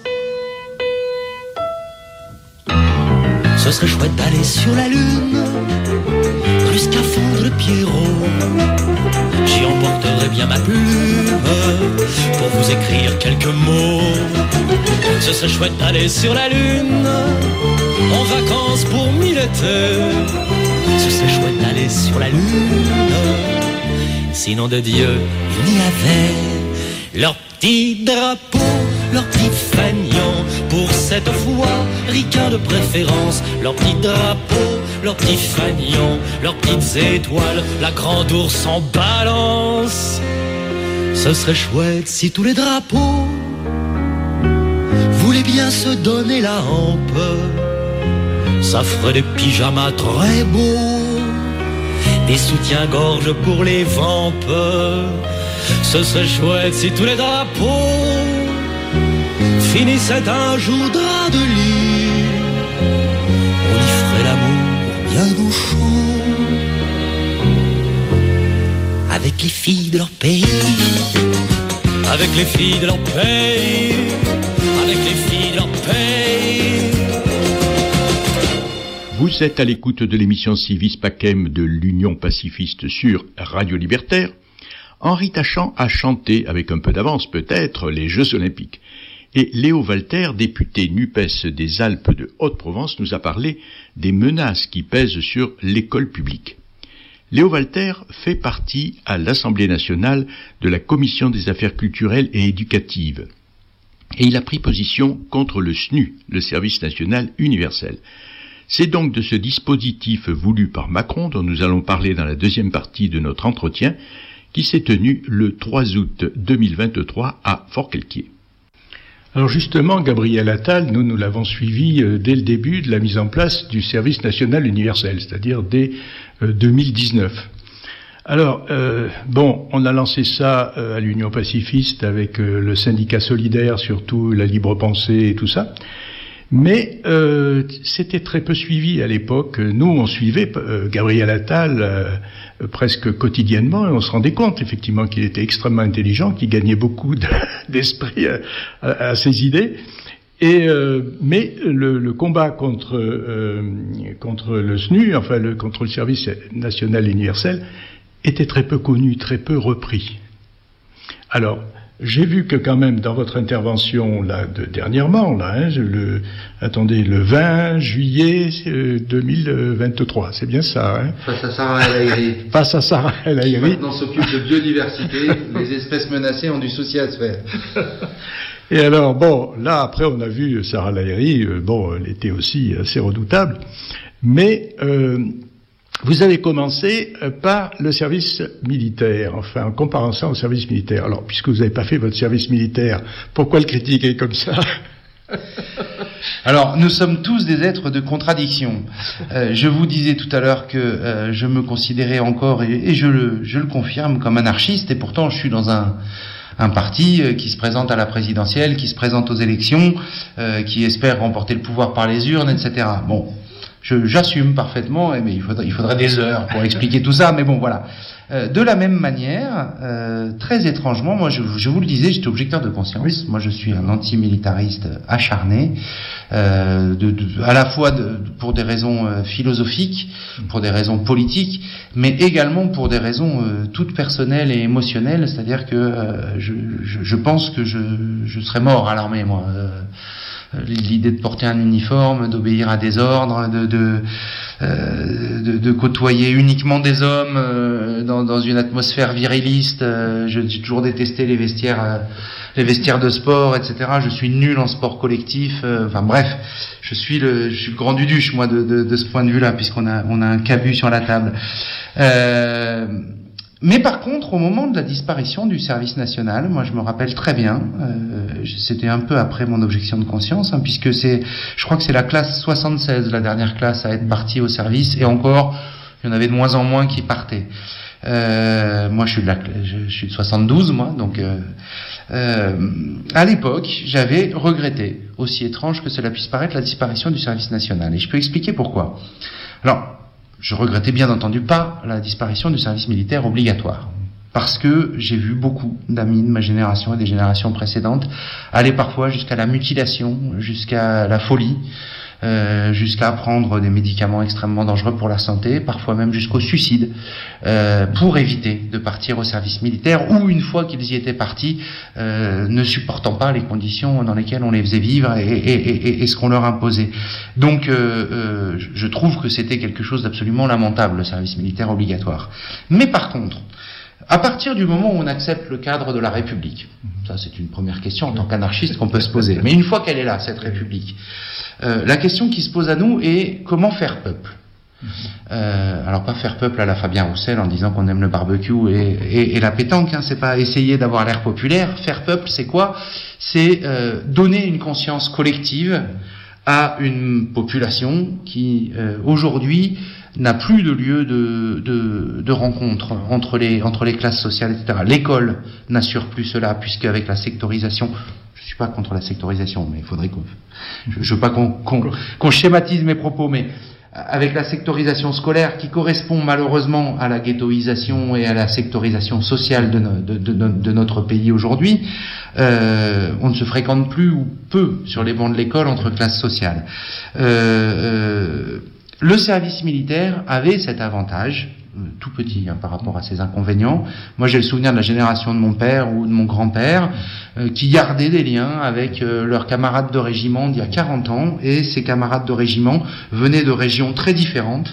Ce serait chouette d'aller sur la lune, dans le scaphandre de Pierrot. J'y emporterai bien ma plume pour vous écrire quelques mots. Ce serait chouette d'aller sur la lune, en vacances pour 1000 étés. Ce serait chouette d'aller sur la lune, sinon de Dieu il y avait leur petit drapeau, leur petit fanion, pour cette fois, ricain de préférence, leur petit drapeau, leur petit fanion, leurs petites étoiles, la grande ours en balance. Ce serait chouette si tous les drapeaux voulaient bien se donner la hampe. Ça ferait des pyjamas très beaux, des soutiens-gorge pour les vampes. Ce serait chouette si tous les drapeaux finissaient un jour drap de lit. On y ferait l'amour bien au chaud, avec les filles de leur pays, avec les filles de leur pays, avec les filles de leur pays. Vous êtes à l'écoute de l'émission Civis Pacem de l'Union pacifiste sur Radio Libertaire. Henri Tachant a chanté, avec un peu d'avance peut-être, les Jeux Olympiques. Et Léo Walter, député NUPES des Alpes de Haute-Provence, nous a parlé des menaces qui pèsent sur l'école publique. Léo Walter fait partie à l'Assemblée nationale de la Commission des affaires culturelles et éducatives. Et il a pris position contre le SNU, le Service national universel. C'est donc de ce dispositif voulu par Macron dont nous allons parler dans la deuxième partie de notre entretien, qui s'est tenu le 3 août 2023 à Forcalquier. Alors justement, Gabriel Attal, nous l'avons suivi dès le début de la mise en place du service national universel, c'est-à-dire dès 2019. Alors, on a lancé ça à l'Union pacifiste avec le syndicat solidaire, surtout la libre pensée et tout ça. Mais c'était très peu suivi à l'époque. Nous, on suivait Gabriel Attal presque quotidiennement et on se rendait compte effectivement qu'il était extrêmement intelligent, qu'il gagnait beaucoup d'esprit à ses idées. Mais le combat contre le SNU, contre le service national universel, était très peu connu, très peu repris. Alors, j'ai vu que quand même dans votre intervention là dernièrement, le 20 juillet 2023, c'est bien ça, hein? Face à Sarah El Haïry. Face à Sarah El Haïry. Qui maintenant s'occupe de biodiversité, les espèces menacées ont du souci à se faire. Et alors là après on a vu Sarah El Haïry, elle était aussi assez redoutable, mais vous avez commencé par le service militaire, enfin en comparant ça au service militaire. Alors, puisque vous n'avez pas fait votre service militaire, pourquoi le critiquer comme ça ? Alors, nous sommes tous des êtres de contradiction. Je vous disais tout à l'heure que je me considérais encore, et je le confirme, comme anarchiste, et pourtant je suis dans un parti qui se présente à la présidentielle, qui se présente aux élections, qui espère remporter le pouvoir par les urnes, etc. Bon, j'assume parfaitement, mais il faudrait des heures pour expliquer tout ça, mais bon, voilà. De la même manière, très étrangement, moi je vous le disais, j'étais objecteur de conscience. Oui. Moi je suis un antimilitariste acharné, à la fois pour des raisons philosophiques, pour des raisons politiques, mais également pour des raisons toutes personnelles et émotionnelles, c'est-à-dire que je pense que je serais mort à l'armée, moi. L'idée de porter un uniforme, d'obéir à des ordres, de côtoyer uniquement des hommes dans une atmosphère viriliste. J'ai toujours détesté les vestiaires de sport, etc. Je suis nul en sport collectif. Enfin bref, je suis le grand duduche, moi, de ce point de vue-là, puisqu'on a un cabut sur la table. Mais par contre, au moment de la disparition du service national, moi je me rappelle très bien, c'était un peu après mon objection de conscience, puisque je crois que c'est la classe 76, la dernière classe à être partie au service, et encore, il y en avait de moins en moins qui partaient. Moi je suis de 72, moi, donc à l'époque, j'avais regretté, aussi étrange que cela puisse paraître, la disparition du service national, et je peux expliquer pourquoi. Alors, je regrettais bien entendu pas la disparition du service militaire obligatoire, parce que j'ai vu beaucoup d'amis de ma génération et des générations précédentes aller parfois jusqu'à la mutilation, jusqu'à la folie, jusqu'à prendre des médicaments extrêmement dangereux pour la santé, parfois même jusqu'au suicide, pour éviter de partir au service militaire, ou une fois qu'ils y étaient partis, ne supportant pas les conditions dans lesquelles on les faisait vivre et ce qu'on leur imposait. Donc je trouve que c'était quelque chose d'absolument lamentable, le service militaire obligatoire. Mais par contre, à partir du moment où on accepte le cadre de la République, ça c'est une première question en tant qu'anarchiste qu'on peut se poser, mais une fois qu'elle est là, cette République, la question qui se pose à nous est comment faire peuple. Alors pas faire peuple à la Fabien Roussel en disant qu'on aime le barbecue et la pétanque, c'est pas essayer d'avoir l'air populaire. Faire peuple, c'est quoi? C'est donner une conscience collective à une population qui aujourd'hui n'a plus de lieu de rencontre entre les classes sociales, etc. L'école n'assure plus cela, puisque avec la sectorisation, je suis pas contre la sectorisation, mais il faudrait je veux pas qu'on schématise mes propos, mais avec la sectorisation scolaire qui correspond malheureusement à la ghettoisation et à la sectorisation sociale de notre pays aujourd'hui, on ne se fréquente plus ou peu sur les bancs de l'école entre classes sociales. Le service militaire avait cet avantage, tout petit par rapport à ses inconvénients. Moi j'ai le souvenir de la génération de mon père ou de mon grand-père qui gardaient des liens avec leurs camarades de régiment d'il y a 40 ans, et ces camarades de régiment venaient de régions très différentes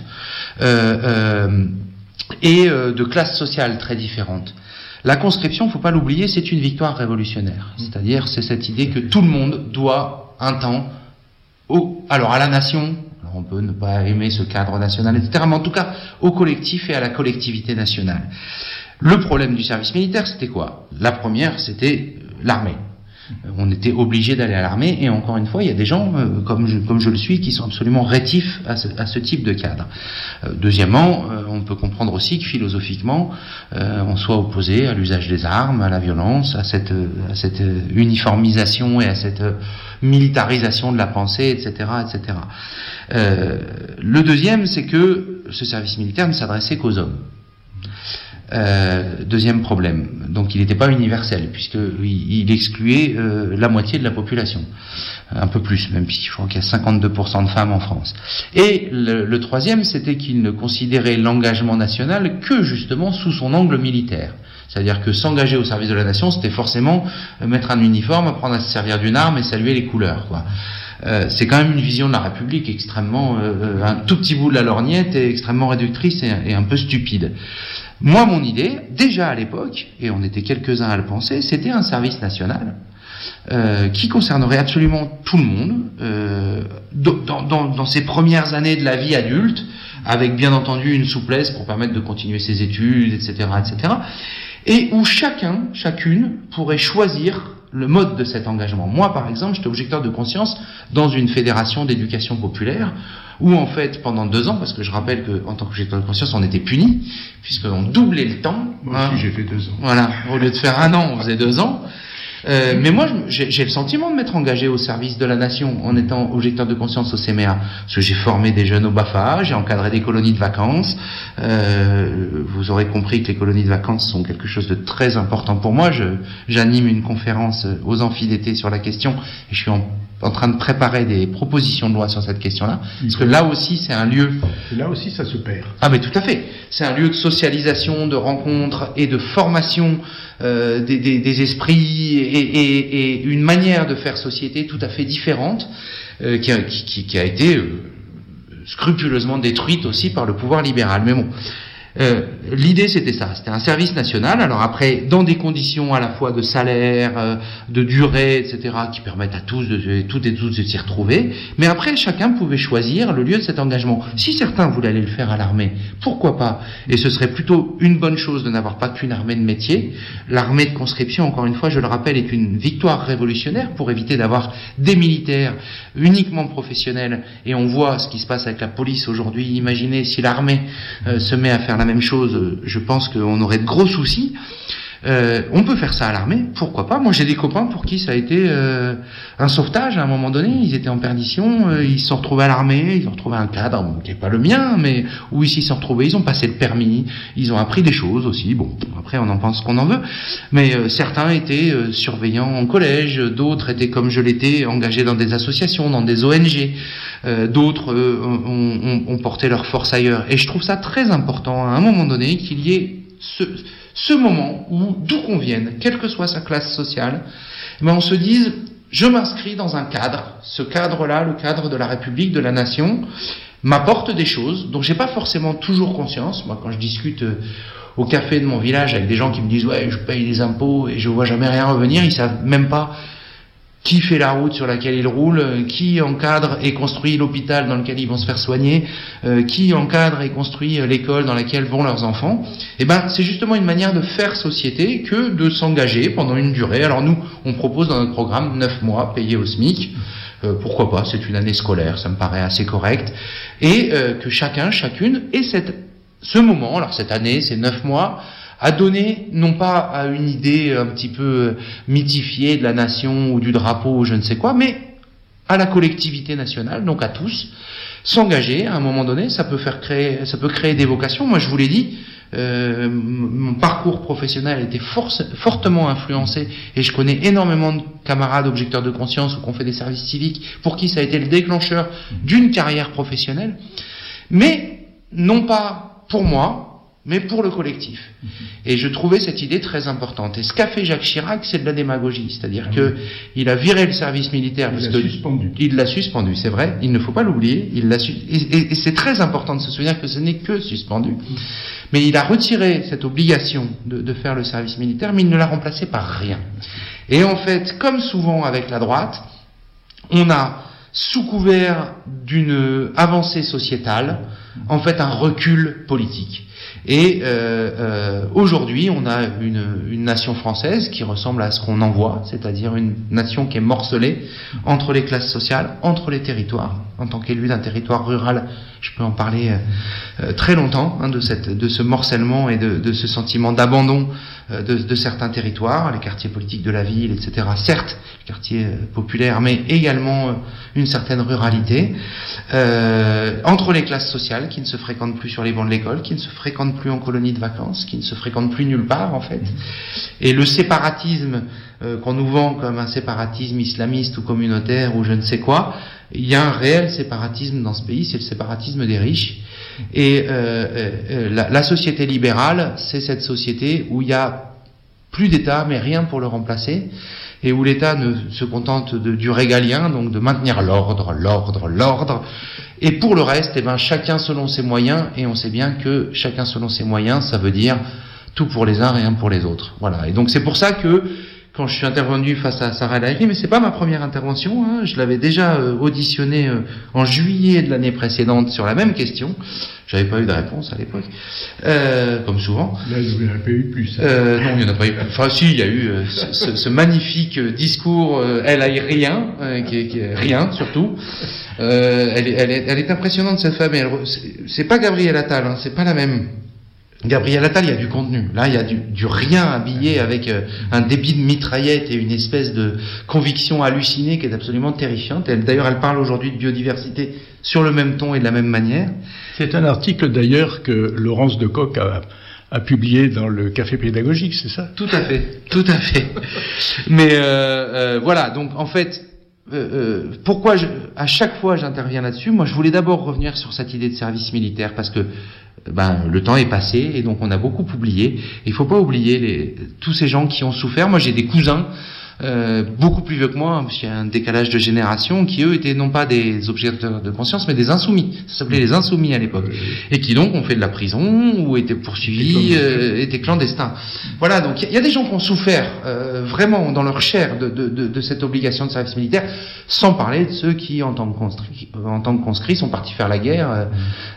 et de classes sociales très différentes. La conscription, faut pas l'oublier, c'est une victoire révolutionnaire. C'est-à-dire, c'est cette idée que tout le monde doit un temps à la nation. On peut ne pas aimer ce cadre national, etc., mais en tout cas au collectif et à la collectivité nationale. Le problème du service militaire, c'était quoi? La première, c'était l'armée. On était obligé d'aller à l'armée, et encore une fois, il y a des gens, comme je le suis, qui sont absolument rétifs à ce type de cadre. Deuxièmement, on peut comprendre aussi que philosophiquement, on soit opposé à l'usage des armes, à la violence, à cette uniformisation et à cette militarisation de la pensée, etc., etc. Le deuxième, c'est que ce service militaire ne s'adressait qu'aux hommes. Deuxième problème, donc il n'était pas universel, puisqu'il excluait la moitié de la population, un peu plus même, puisque je crois qu'il y a 52% de femmes en France. Et le troisième, c'était qu'il ne considérait l'engagement national que justement sous son angle militaire. C'est-à-dire que s'engager au service de la nation, c'était forcément mettre un uniforme, apprendre à se servir d'une arme et saluer les couleurs, quoi. C'est quand même une vision de la République extrêmement, un tout petit bout de la lorgnette, et extrêmement réductrice et un peu stupide. Moi, mon idée, déjà à l'époque, et on était quelques-uns à le penser, c'était un service national qui concernerait absolument tout le monde dans ses premières années de la vie adulte, avec bien entendu une souplesse pour permettre de continuer ses études, etc., etc., et où chacune pourrait choisir le mode de cet engagement. Moi, par exemple, j'étais objecteur de conscience dans une fédération d'éducation populaire où, en fait, pendant 2 ans, parce que je rappelle qu'en tant qu'objecteur de conscience, on était punis, puisqu'on doublait le temps. Moi aussi, j'ai fait 2 ans. Voilà, au lieu de faire 1 an, on faisait 2 ans. Mais moi, j'ai le sentiment de m'être engagé au service de la nation en étant objecteur de conscience au CMA. Parce que j'ai formé des jeunes au BAFA, j'ai encadré des colonies de vacances. Vous aurez compris que les colonies de vacances sont quelque chose de très important pour moi. J'anime une conférence aux amphis d'été sur la question et je suis en train de préparer des propositions de loi sur cette question-là. Parce que là aussi, c'est un lieu... Et là aussi, ça se perd. Ah mais tout à fait. C'est un lieu de socialisation, de rencontre et de formation des esprits et une manière de faire société tout à fait différente qui a été scrupuleusement détruite aussi par le pouvoir libéral. Mais bon... l'idée c'était ça, c'était un service national, alors après dans des conditions à la fois de salaire, de durée, etc., qui permettent à toutes et tous de s'y retrouver, mais après chacun pouvait choisir le lieu de cet engagement. Si certains voulaient aller le faire à l'armée, pourquoi pas? Et ce serait plutôt une bonne chose de n'avoir pas qu'une armée de métier. L'armée de conscription, encore une fois, je le rappelle, est une victoire révolutionnaire pour éviter d'avoir des militaires uniquement professionnels, et on voit ce qui se passe avec la police aujourd'hui. Imaginez si l'armée se met à faire la même chose, je pense qu'on aurait de gros soucis. On peut faire ça à l'armée, pourquoi pas? Moi j'ai des copains pour qui ça a été un sauvetage à un moment donné, ils étaient en perdition, ils se sont retrouvés à l'armée, ils ont retrouvé un cadre qui n'est pas le mien, mais où ils s'y sont retrouvés, ils ont passé le permis, ils ont appris des choses aussi, bon après on en pense qu'on en veut, mais certains étaient surveillants en collège, d'autres étaient comme je l'étais, engagés dans des associations, dans des ONG, d'autres ont porté leur force ailleurs, et je trouve ça très important à un moment donné qu'il y ait ce moment où, d'où qu'on vienne, quelle que soit sa classe sociale, on se dise, je m'inscris dans un cadre, ce cadre-là, le cadre de la République, de la nation, m'apporte des choses dont j'ai pas forcément toujours conscience. Moi, quand je discute au café de mon village avec des gens qui me disent, ouais, je paye des impôts et je vois jamais rien revenir, ils savent même pas qui fait la route sur laquelle ils roulent, qui encadre et construit l'hôpital dans lequel ils vont se faire soigner, qui encadre et construit l'école dans laquelle vont leurs enfants. Et c'est justement une manière de faire société que de s'engager pendant une durée. Alors nous, on propose dans notre programme 9 mois payés au SMIC. Pourquoi pas, c'est une année scolaire, ça me paraît assez correct. Et que chacune ait ce moment, alors cette année, c'est 9 mois, à donner, non pas à une idée un petit peu mythifiée de la nation ou du drapeau ou je ne sais quoi, mais à la collectivité nationale, donc à tous, s'engager à un moment donné, ça peut créer des vocations. Moi je vous l'ai dit, mon parcours professionnel a été fortement influencé et je connais énormément de camarades objecteurs de conscience ou qui ont fait des services civiques pour qui ça a été le déclencheur d'une carrière professionnelle, mais non pas pour moi, mais pour le collectif. Et je trouvais cette idée très importante. Et ce qu'a fait Jacques Chirac, c'est de la démagogie. C'est-à-dire il a viré le service militaire. Il l'a suspendu, c'est vrai. Il ne faut pas l'oublier. Et c'est très important de se souvenir que ce n'est que suspendu. Mais il a retiré cette obligation de faire le service militaire, mais il ne l'a remplacé par rien. Et en fait, comme souvent avec la droite, on a, sous couvert d'une avancée sociétale, en fait un recul politique. Et aujourd'hui, on a une nation française qui ressemble à ce qu'on en voit, c'est-à-dire une nation qui est morcelée entre les classes sociales, entre les territoires. En tant qu'élu d'un territoire rural, je peux en parler très longtemps de ce morcellement et de ce sentiment d'abandon de certains territoires, les quartiers politiques de la ville, etc. Certes, les quartiers populaires, mais également une certaine ruralité. Entre les classes sociales qui ne se fréquentent plus sur les bancs de l'école, qui ne se fréquentent plus en colonie de vacances, qui ne se fréquentent plus nulle part en fait. Et le séparatisme qu'on nous vend comme un séparatisme islamiste ou communautaire ou je ne sais quoi, il y a un réel séparatisme dans ce pays, c'est le séparatisme des riches. Et la société libérale, c'est cette société où il y a plus d'État mais rien pour le remplacer, et où l'État ne se contente du régalien, donc de maintenir l'ordre, et pour le reste, chacun selon ses moyens, et on sait bien que chacun selon ses moyens, ça veut dire tout pour les uns, rien pour les autres. Voilà. Et donc c'est pour ça que quand je suis intervenu face à Sarah El Haïry, mais c'est pas ma première intervention, hein. Je l'avais déjà auditionné en juillet de l'année précédente sur la même question. J'avais pas eu de réponse à l'époque, comme souvent. Là, il n'y en a pas eu plus. Non, il n'y en a pas eu. Enfin, si, il y a eu ce magnifique discours El Haïrien, qui est rien surtout. Elle est impressionnante cette femme. C'est pas Gabrielle Attal, hein, c'est pas la même. Gabriel Attal, il y a du contenu. Là, il y a du rien habillé avec un débit de mitraillette et une espèce de conviction hallucinée qui est absolument terrifiante. D'ailleurs, elle parle aujourd'hui de biodiversité sur le même ton et de la même manière. C'est un article d'ailleurs que Laurence de Coq a publié dans le Café Pédagogique, c'est ça ? Tout à fait, tout à fait. Mais voilà, donc en fait, pourquoi à chaque fois j'interviens là-dessus, moi je voulais d'abord revenir sur cette idée de service militaire parce que le temps est passé et donc on a beaucoup oublié. Il faut pas oublier tous ces gens qui ont souffert. Moi j'ai des cousins beaucoup plus vieux que moi, parce qu'il y a un décalage de génération, qui eux étaient non pas des objecteurs de conscience, mais des insoumis. Ça s'appelait les insoumis à l'époque, et qui donc ont fait de la prison ou étaient poursuivis, étaient clandestins. Voilà, donc il y a des gens qui ont souffert vraiment dans leur chair de cette obligation de service militaire, sans parler de ceux qui, en tant que conscrits, sont partis faire la guerre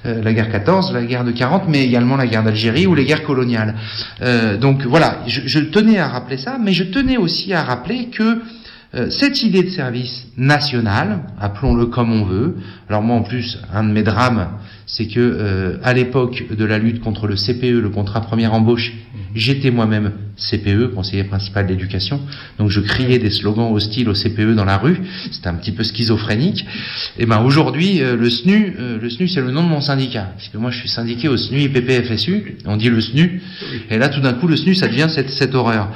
14, la guerre de 40, mais également la guerre d'Algérie ou les guerres coloniales. Donc voilà, je tenais à rappeler ça, mais je tenais aussi à rappeler que cette idée de service national, appelons-le comme on veut, alors moi en plus, un de mes drames, c'est que à l'époque de la lutte contre le CPE, le contrat première embauche, j'étais moi-même CPE, conseiller principal d'éducation, donc je criais des slogans hostiles au CPE dans la rue, c'était un petit peu schizophrénique. Et ben aujourd'hui, le SNU c'est le nom de mon syndicat, parce que moi je suis syndiqué au SNU IPP FSU, on dit le SNU, et là tout d'un coup le SNU ça devient cette horreur.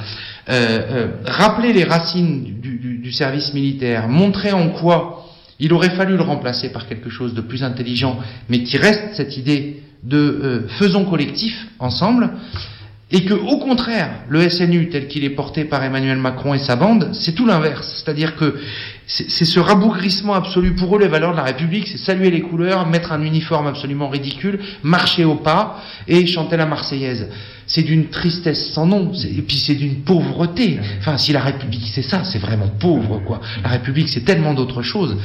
Rappeler les racines du service militaire, montrer en quoi il aurait fallu le remplacer par quelque chose de plus intelligent, mais qui reste cette idée de faisons collectif ensemble, et que au contraire, le SNU tel qu'il est porté par Emmanuel Macron et sa bande, c'est tout l'inverse, c'est-à-dire que c'est ce rabougrissement absolu. Pour eux, les valeurs de la République, c'est saluer les couleurs, mettre un uniforme absolument ridicule, marcher au pas et chanter la Marseillaise. C'est d'une tristesse sans nom, et puis c'est d'une pauvreté. Enfin, si la République c'est ça, c'est vraiment pauvre, quoi. La République c'est tellement d'autres choses.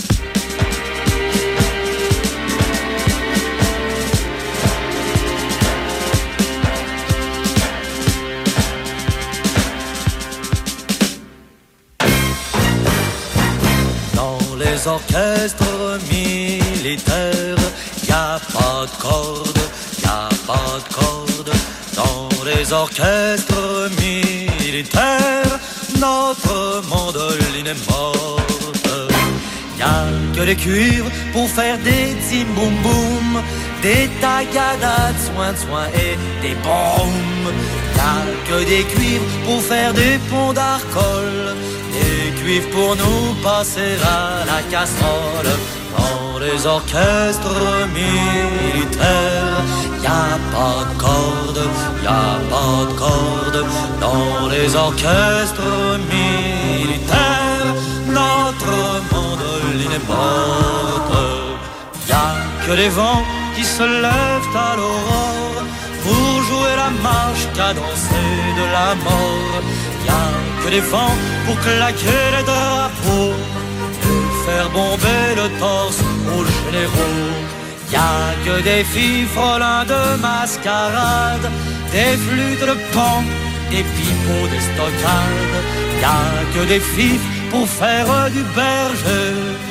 Les orchestres militaires, y a pas de cordes, y a pas de cordes. Dans les orchestres militaires, notre mandoline est morte. Y a que les cuivres pour faire des tim boum boum, des tagadas de soin et des bombes. Y a que des cuivres pour faire des ponts d'arcole, des cuivres pour nous passer à la casserole. Dans les orchestres militaires, y a pas de cordes, y a pas de cordes. Dans les orchestres militaires, notre mandoline est morte. Y a que les vents qui se lèvent à l'aurore pour jouer la marche cadencée de la mort. Y a que des vents pour claquer les drapeaux et faire bomber le torse aux généraux. Y a que des filles frelins de mascarade, des flûtes de pan, des pipeaux, des stockades. Y a que des filles pour faire du berger,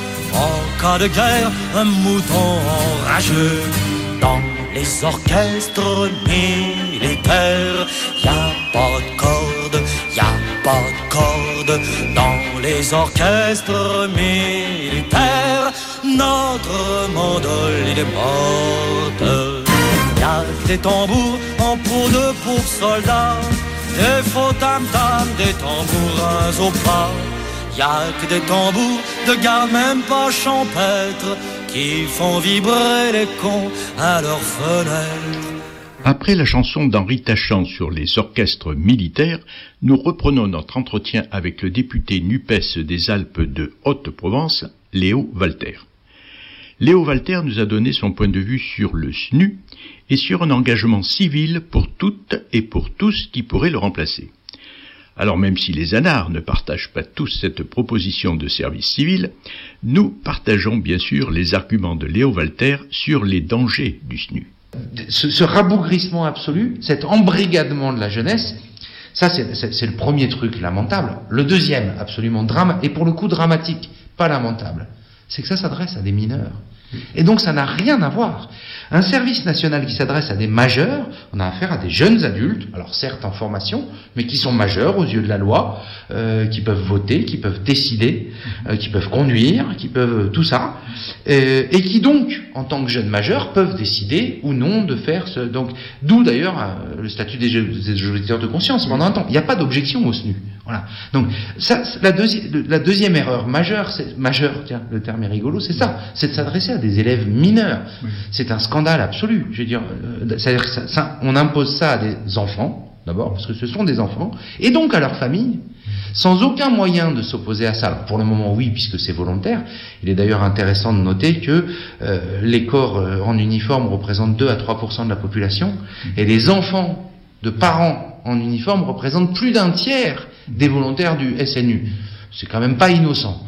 en cas de guerre, un mouton enrageux. Dans les orchestres militaires, y a pas de cordes, y a pas de cordes. Dans les orchestres militaires, notre mandoline est morte. Y a des tambours en peau de pauvres soldats, des faux tam-tams, des tambourins au pas. Y a que des tambours de garde même pas champêtres qui font vibrer les cons à leurs fenêtres. Après la chanson d'Henri Tachant sur les orchestres militaires, nous reprenons notre entretien avec le député NUPES des Alpes de Haute-Provence, Léo Walter. Léo Walter nous a donné son point de vue sur le SNU et sur un engagement civil pour toutes et pour tous qui pourrait le remplacer. Alors même si les anards ne partagent pas tous cette proposition de service civil, nous partageons bien sûr les arguments de Léo Walter sur les dangers du SNU. Ce rabougrissement absolu, cet embrigadement de la jeunesse, ça c'est le premier truc lamentable. Le deuxième, absolument et pour le coup dramatique, pas lamentable, c'est que ça s'adresse à des mineurs. Et donc ça n'a rien à voir. Un service national qui s'adresse à des majeurs, on a affaire à des jeunes adultes, alors certes en formation, mais qui sont majeurs aux yeux de la loi, qui peuvent voter, qui peuvent décider, qui peuvent conduire, qui peuvent tout ça, et qui donc, en tant que jeunes majeurs, peuvent décider ou non de faire ce... Donc, d'où d'ailleurs le statut des auditeurs de conscience pendant un temps. Il n'y a pas d'objection au SNU. Voilà. Donc ça, la deuxième erreur majeure, tiens, le terme est rigolo, c'est ça, c'est de s'adresser à des élèves mineurs. Oui. C'est un scandale absolu. Je veux dire, c'est-à-dire que on impose ça à des enfants, d'abord, parce que ce sont des enfants, et donc à leur famille, sans aucun moyen de s'opposer à ça. Alors, pour le moment, oui, puisque c'est volontaire. Il est d'ailleurs intéressant de noter que les corps en uniforme représentent 2 à 3% de la population, et les enfants de parents en uniforme représentent plus d'un tiers des volontaires du SNU. C'est quand même pas innocent.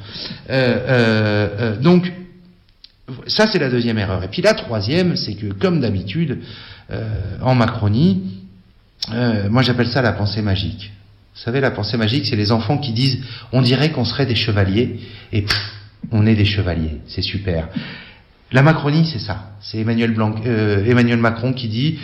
Donc, ça c'est la deuxième erreur. Et puis la troisième, c'est que comme d'habitude, en Macronie, moi j'appelle ça la pensée magique. Vous savez, la pensée magique, c'est les enfants qui disent « on dirait qu'on serait des chevaliers » et on est des chevaliers, c'est super. La Macronie, c'est ça. C'est Emmanuel Macron qui dit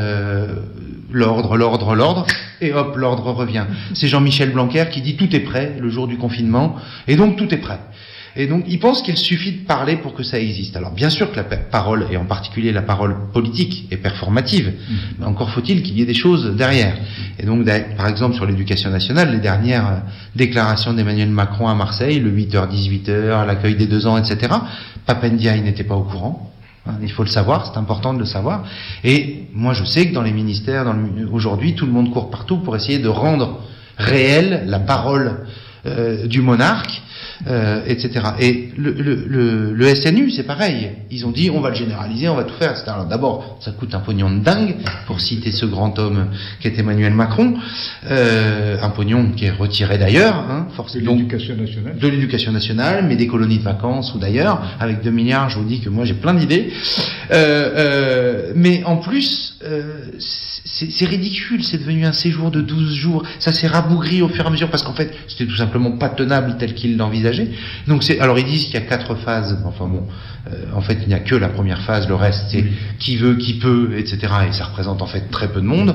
l'ordre, l'ordre, l'ordre, et hop, l'ordre revient. C'est Jean-Michel Blanquer qui dit tout est prêt le jour du confinement, et donc tout est prêt. Et donc il pense qu'il suffit de parler pour que ça existe. Alors bien sûr que la parole, et en particulier la parole politique, est performative, mais encore faut-il qu'il y ait des choses derrière. Et donc par exemple sur l'éducation nationale, les dernières déclarations d'Emmanuel Macron à Marseille, le 8h, 18h, l'accueil des 2 ans, etc., Papendiaï n'était pas au courant. Il faut le savoir, c'est important de le savoir. Et moi je sais que dans les ministères, aujourd'hui, tout le monde court partout pour essayer de rendre réelle la parole du monarque, etc. Et le SNU, c'est pareil. Ils ont dit, on va le généraliser, on va tout faire, etc. Alors d'abord, ça coûte un pognon de dingue, pour citer ce grand homme qui est Emmanuel Macron, un pognon qui est retiré d'ailleurs, hein, forcément. De l'éducation nationale. De l'éducation nationale, mais des colonies de vacances ou d'ailleurs, avec 2 milliards, je vous dis que moi j'ai plein d'idées. Mais en plus, c'est ridicule, c'est devenu un séjour de 12 jours, ça s'est rabougri au fur et à mesure, parce qu'en fait, c'était tout simplement pas tenable tel qu'il l'envisageait. Donc alors ils disent qu'il y a 4 phases, enfin bon, en fait il n'y a que la première phase, le reste c'est qui veut, qui peut, etc. Et ça représente en fait très peu de monde.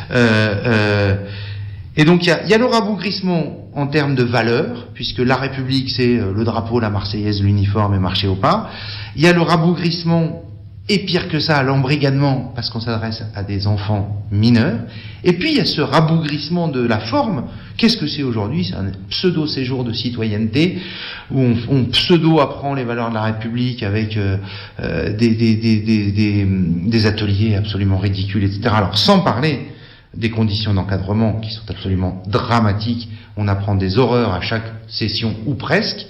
Et donc il y a le rabougrissement en termes de valeurs, puisque la République c'est le drapeau, la Marseillaise, l'uniforme et marcher au pas. Il y a le rabougrissement, et pire que ça, l'embrigadement, parce qu'on s'adresse à des enfants mineurs. Et puis il y a ce rabougrissement de la forme. Qu'est-ce que c'est aujourd'hui? C'est un pseudo-séjour de citoyenneté, où on pseudo-apprend les valeurs de la République avec des ateliers absolument ridicules, etc. Alors sans parler des conditions d'encadrement qui sont absolument dramatiques. On apprend des horreurs à chaque session, ou presque.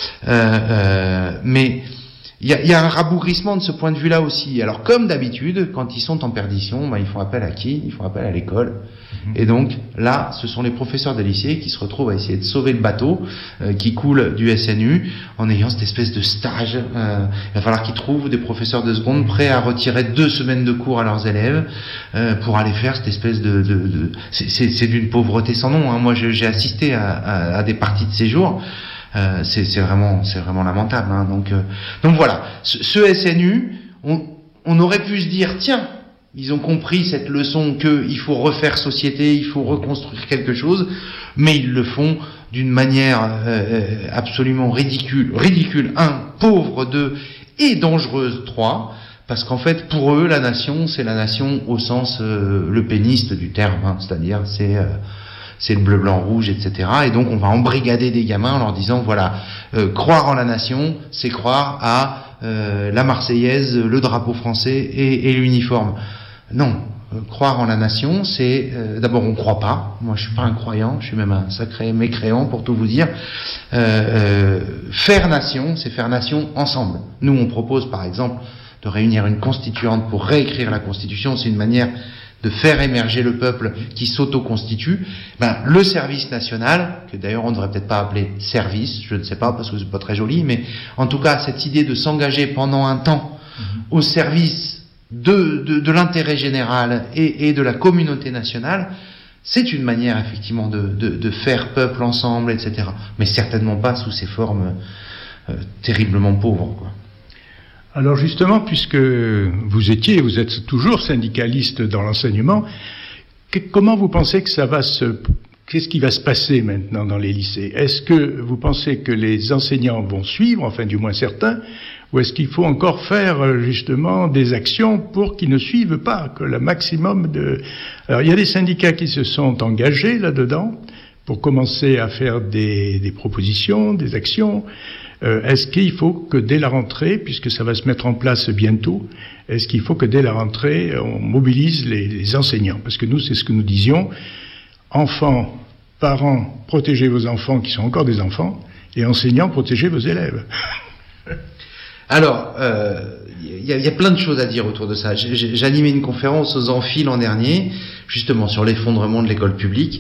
Mais il y a un rabougrissement de ce point de vue-là aussi. Alors, comme d'habitude, quand ils sont en perdition, ils font appel à qui? Ils font appel à l'école. Et donc, là, ce sont les professeurs des lycées qui se retrouvent à essayer de sauver le bateau qui coule du SNU en ayant cette espèce de stage. Il va falloir qu'ils trouvent des professeurs de seconde prêts à retirer 2 semaines de cours à leurs élèves pour aller faire cette espèce de... C'est d'une pauvreté sans nom. Hein. Moi, j'ai assisté à des parties de séjour. C'est vraiment lamentable. Hein. Donc voilà, ce SNU, on aurait pu se dire, tiens, ils ont compris cette leçon qu'il faut refaire société, il faut reconstruire quelque chose, mais ils le font d'une manière absolument ridicule, 1, pauvre, 2, et dangereuse, 3, parce qu'en fait, pour eux, la nation, c'est la nation au sens le péniste du terme, hein, c'est-à-dire c'est le bleu, blanc, rouge, etc. Et donc on va embrigader des gamins en leur disant, voilà, croire en la nation, c'est croire à la Marseillaise, le drapeau français et l'uniforme. Non, croire en la nation, c'est... d'abord, on ne croit pas. Moi, je suis pas un croyant, je suis même un sacré mécréant, pour tout vous dire. Faire nation, c'est faire nation ensemble. Nous, on propose, par exemple, de réunir une constituante pour réécrire la Constitution. C'est une manière de faire émerger le peuple qui s'auto-constitue, le service national, que d'ailleurs on ne devrait peut-être pas appeler service, je ne sais pas parce que c'est pas très joli, mais en tout cas cette idée de s'engager pendant un temps au service de l'intérêt général et de la communauté nationale, c'est une manière effectivement de faire peuple ensemble, etc. Mais certainement pas sous ces formes terriblement pauvres, quoi. Alors justement, puisque vous êtes toujours syndicaliste dans l'enseignement, comment vous pensez que qu'est-ce qui va se passer maintenant dans les lycées? Est-ce que vous pensez que les enseignants vont suivre, enfin du moins certains, ou est-ce qu'il faut encore faire justement des actions pour qu'ils ne suivent pas, que le maximum de... Alors il y a des syndicats qui se sont engagés là-dedans pour commencer à faire des propositions, des actions. Est-ce qu'il faut que dès la rentrée, puisque ça va se mettre en place bientôt, est-ce qu'il faut que dès la rentrée, on mobilise les enseignants? Parce que nous, c'est ce que nous disions. Enfants, parents, protégez vos enfants qui sont encore des enfants, et enseignants, protégez vos élèves. Alors, y a plein de choses à dire autour de ça. J'animais une conférence aux Amphis l'an dernier, justement sur l'effondrement de l'école publique,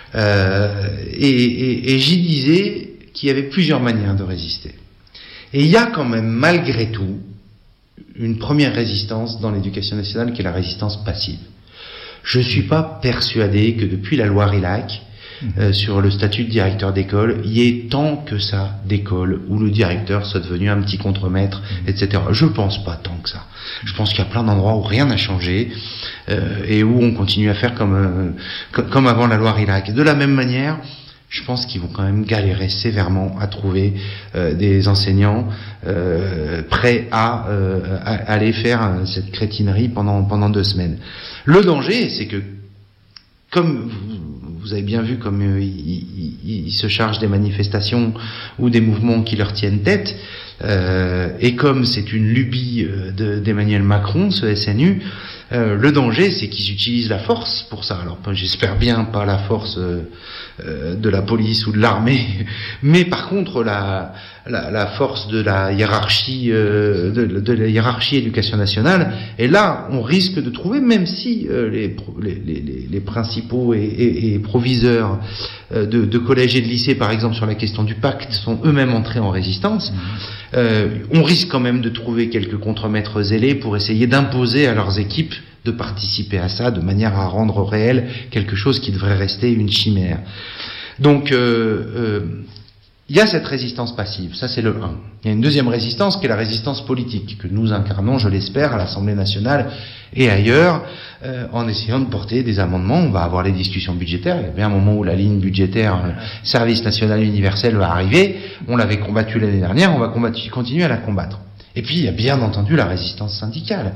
et j'y disais qu'il y avait plusieurs manières de résister. Et il y a quand même, malgré tout, une première résistance dans l'éducation nationale qui est la résistance passive. Je ne suis pas persuadé que depuis la loi Rilhac, sur le statut de directeur d'école, il y ait tant que ça d'écoles où le directeur soit devenu un petit contremaître, etc. Je pense pas tant que ça. Je pense qu'il y a plein d'endroits où rien n'a changé et où on continue à faire comme avant la loi Rilhac. De la même manière, je pense qu'ils vont quand même galérer sévèrement à trouver des enseignants prêts à aller faire cette crétinerie pendant 2 semaines. Le danger, c'est que, comme vous avez bien vu, comme ils se chargent des manifestations ou des mouvements qui leur tiennent tête, et comme c'est une lubie d'Emmanuel Macron, ce SNU, le danger, c'est qu'ils utilisent la force pour ça. Alors, j'espère bien pas la force de la police ou de l'armée, mais par contre la force de la hiérarchie de la hiérarchie éducation nationale. Et là, on risque de trouver, même si les principaux et proviseurs de collèges et de lycées, par exemple, sur la question du pacte, sont eux-mêmes entrés en résistance. On risque quand même de trouver quelques contremaîtres zélés pour essayer d'imposer à leurs équipes de participer à ça, de manière à rendre réel quelque chose qui devrait rester une chimère. Donc, il y a cette résistance passive, ça c'est le 1. Il y a une deuxième résistance qui est la résistance politique, que nous incarnons, je l'espère, à l'Assemblée nationale et ailleurs, en essayant de porter des amendements. On va avoir les discussions budgétaires, il y a bien un moment où la ligne budgétaire service national universel va arriver, on l'avait combattu l'année dernière, on va continuer à la combattre. Et puis il y a bien entendu la résistance syndicale.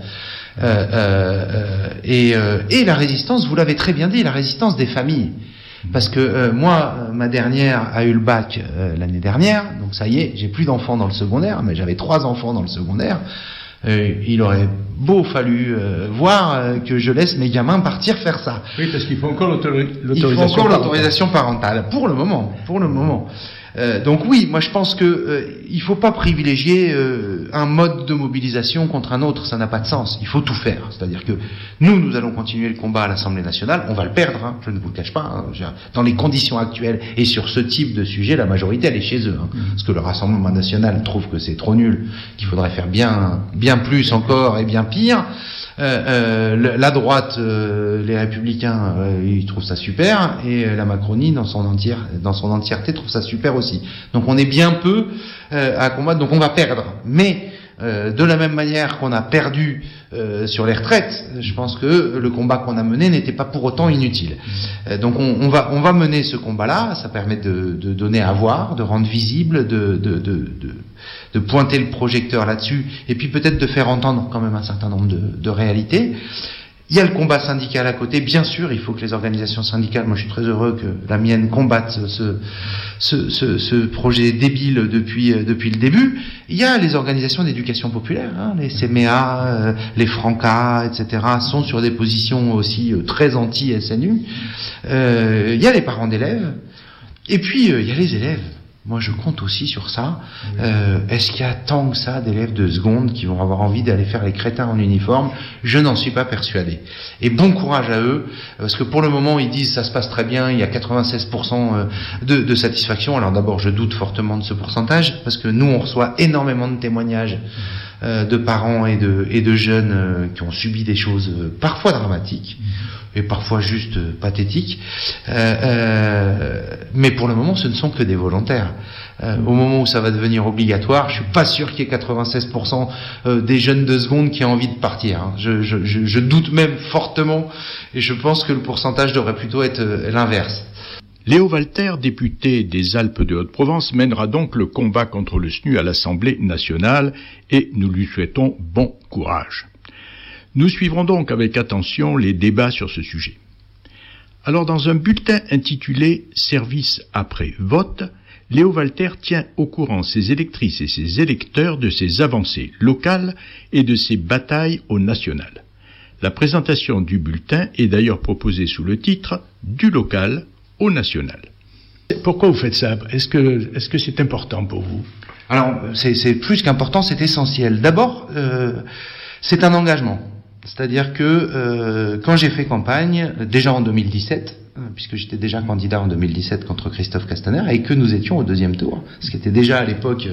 Et la résistance, vous l'avez très bien dit, la résistance des familles. Parce que moi, ma dernière a eu le bac l'année dernière, donc ça y est, j'ai plus d'enfants dans le secondaire, mais j'avais 3 enfants dans le secondaire. Il aurait fallu voir que je laisse mes gamins partir faire ça. Oui, parce qu'il faut encore l'autorisation parentale. Pour le moment. Donc oui, moi je pense que il faut pas privilégier un mode de mobilisation contre un autre, ça n'a pas de sens. Il faut tout faire. C'est-à-dire que nous allons continuer le combat à l'Assemblée nationale, on va le perdre, hein, je ne vous le cache pas, hein, dans les conditions actuelles et sur ce type de sujet, la majorité elle est chez eux, hein, parce que le Rassemblement national trouve que c'est trop nul, qu'il faudrait faire bien plus encore et bien pire. La droite, les Républicains, ils trouvent ça super, et la Macronie, dans son entièreté, trouve ça super aussi. Donc on est bien peu à combattre, donc on va perdre. Mais de la même manière qu'on a perdu sur les retraites, je pense que le combat qu'on a mené n'était pas pour autant inutile. Donc on va mener ce combat-là, ça permet de donner à voir, de rendre visible, de pointer le projecteur là-dessus, et puis peut-être de faire entendre quand même un certain nombre de réalités. Il y a le combat syndical à côté, bien sûr, il faut que les organisations syndicales, moi je suis très heureux que la mienne combatte ce projet débile depuis le début. Il y a les organisations d'éducation populaire, hein, les CMEA, les Franca, etc., sont sur des positions aussi très anti-SNU. Il y a les parents d'élèves, et puis il y a les élèves. Moi, je compte aussi sur ça. Est-ce qu'il y a tant que ça d'élèves de seconde qui vont avoir envie d'aller faire les crétins en uniforme? Je n'en suis pas persuadé. Et bon courage à eux, parce que pour le moment, ils disent ça se passe très bien, il y a 96% de satisfaction. Alors d'abord, je doute fortement de ce pourcentage, parce que nous, on reçoit énormément de témoignages de parents et de jeunes qui ont subi des choses parfois dramatiques et parfois juste pathétiques. Mais pour le moment, ce ne sont que des volontaires. Au moment où ça va devenir obligatoire, je suis pas sûr qu'il y ait 96% des jeunes de seconde qui aient envie de partir. Hein. Je doute même fortement, et je pense que le pourcentage devrait plutôt être l'inverse. Léo Walter, député des Alpes de Haute-Provence, mènera donc le combat contre le SNU à l'Assemblée nationale et nous lui souhaitons bon courage. Nous suivrons donc avec attention les débats sur ce sujet. Alors, dans un bulletin intitulé « Service après vote », Léo Walter tient au courant ses électrices et ses électeurs de ses avancées locales et de ses batailles au national. La présentation du bulletin est d'ailleurs proposée sous le titre « Du local au national ». Pourquoi vous faites ça? Est-ce que c'est important pour vous? Alors, c'est plus qu'important, c'est essentiel. D'abord, c'est un engagement. C'est-à-dire que quand j'ai fait campagne, déjà en 2017, puisque j'étais déjà candidat en 2017 contre Christophe Castaner, et que nous étions au deuxième tour, ce qui était déjà à l'époque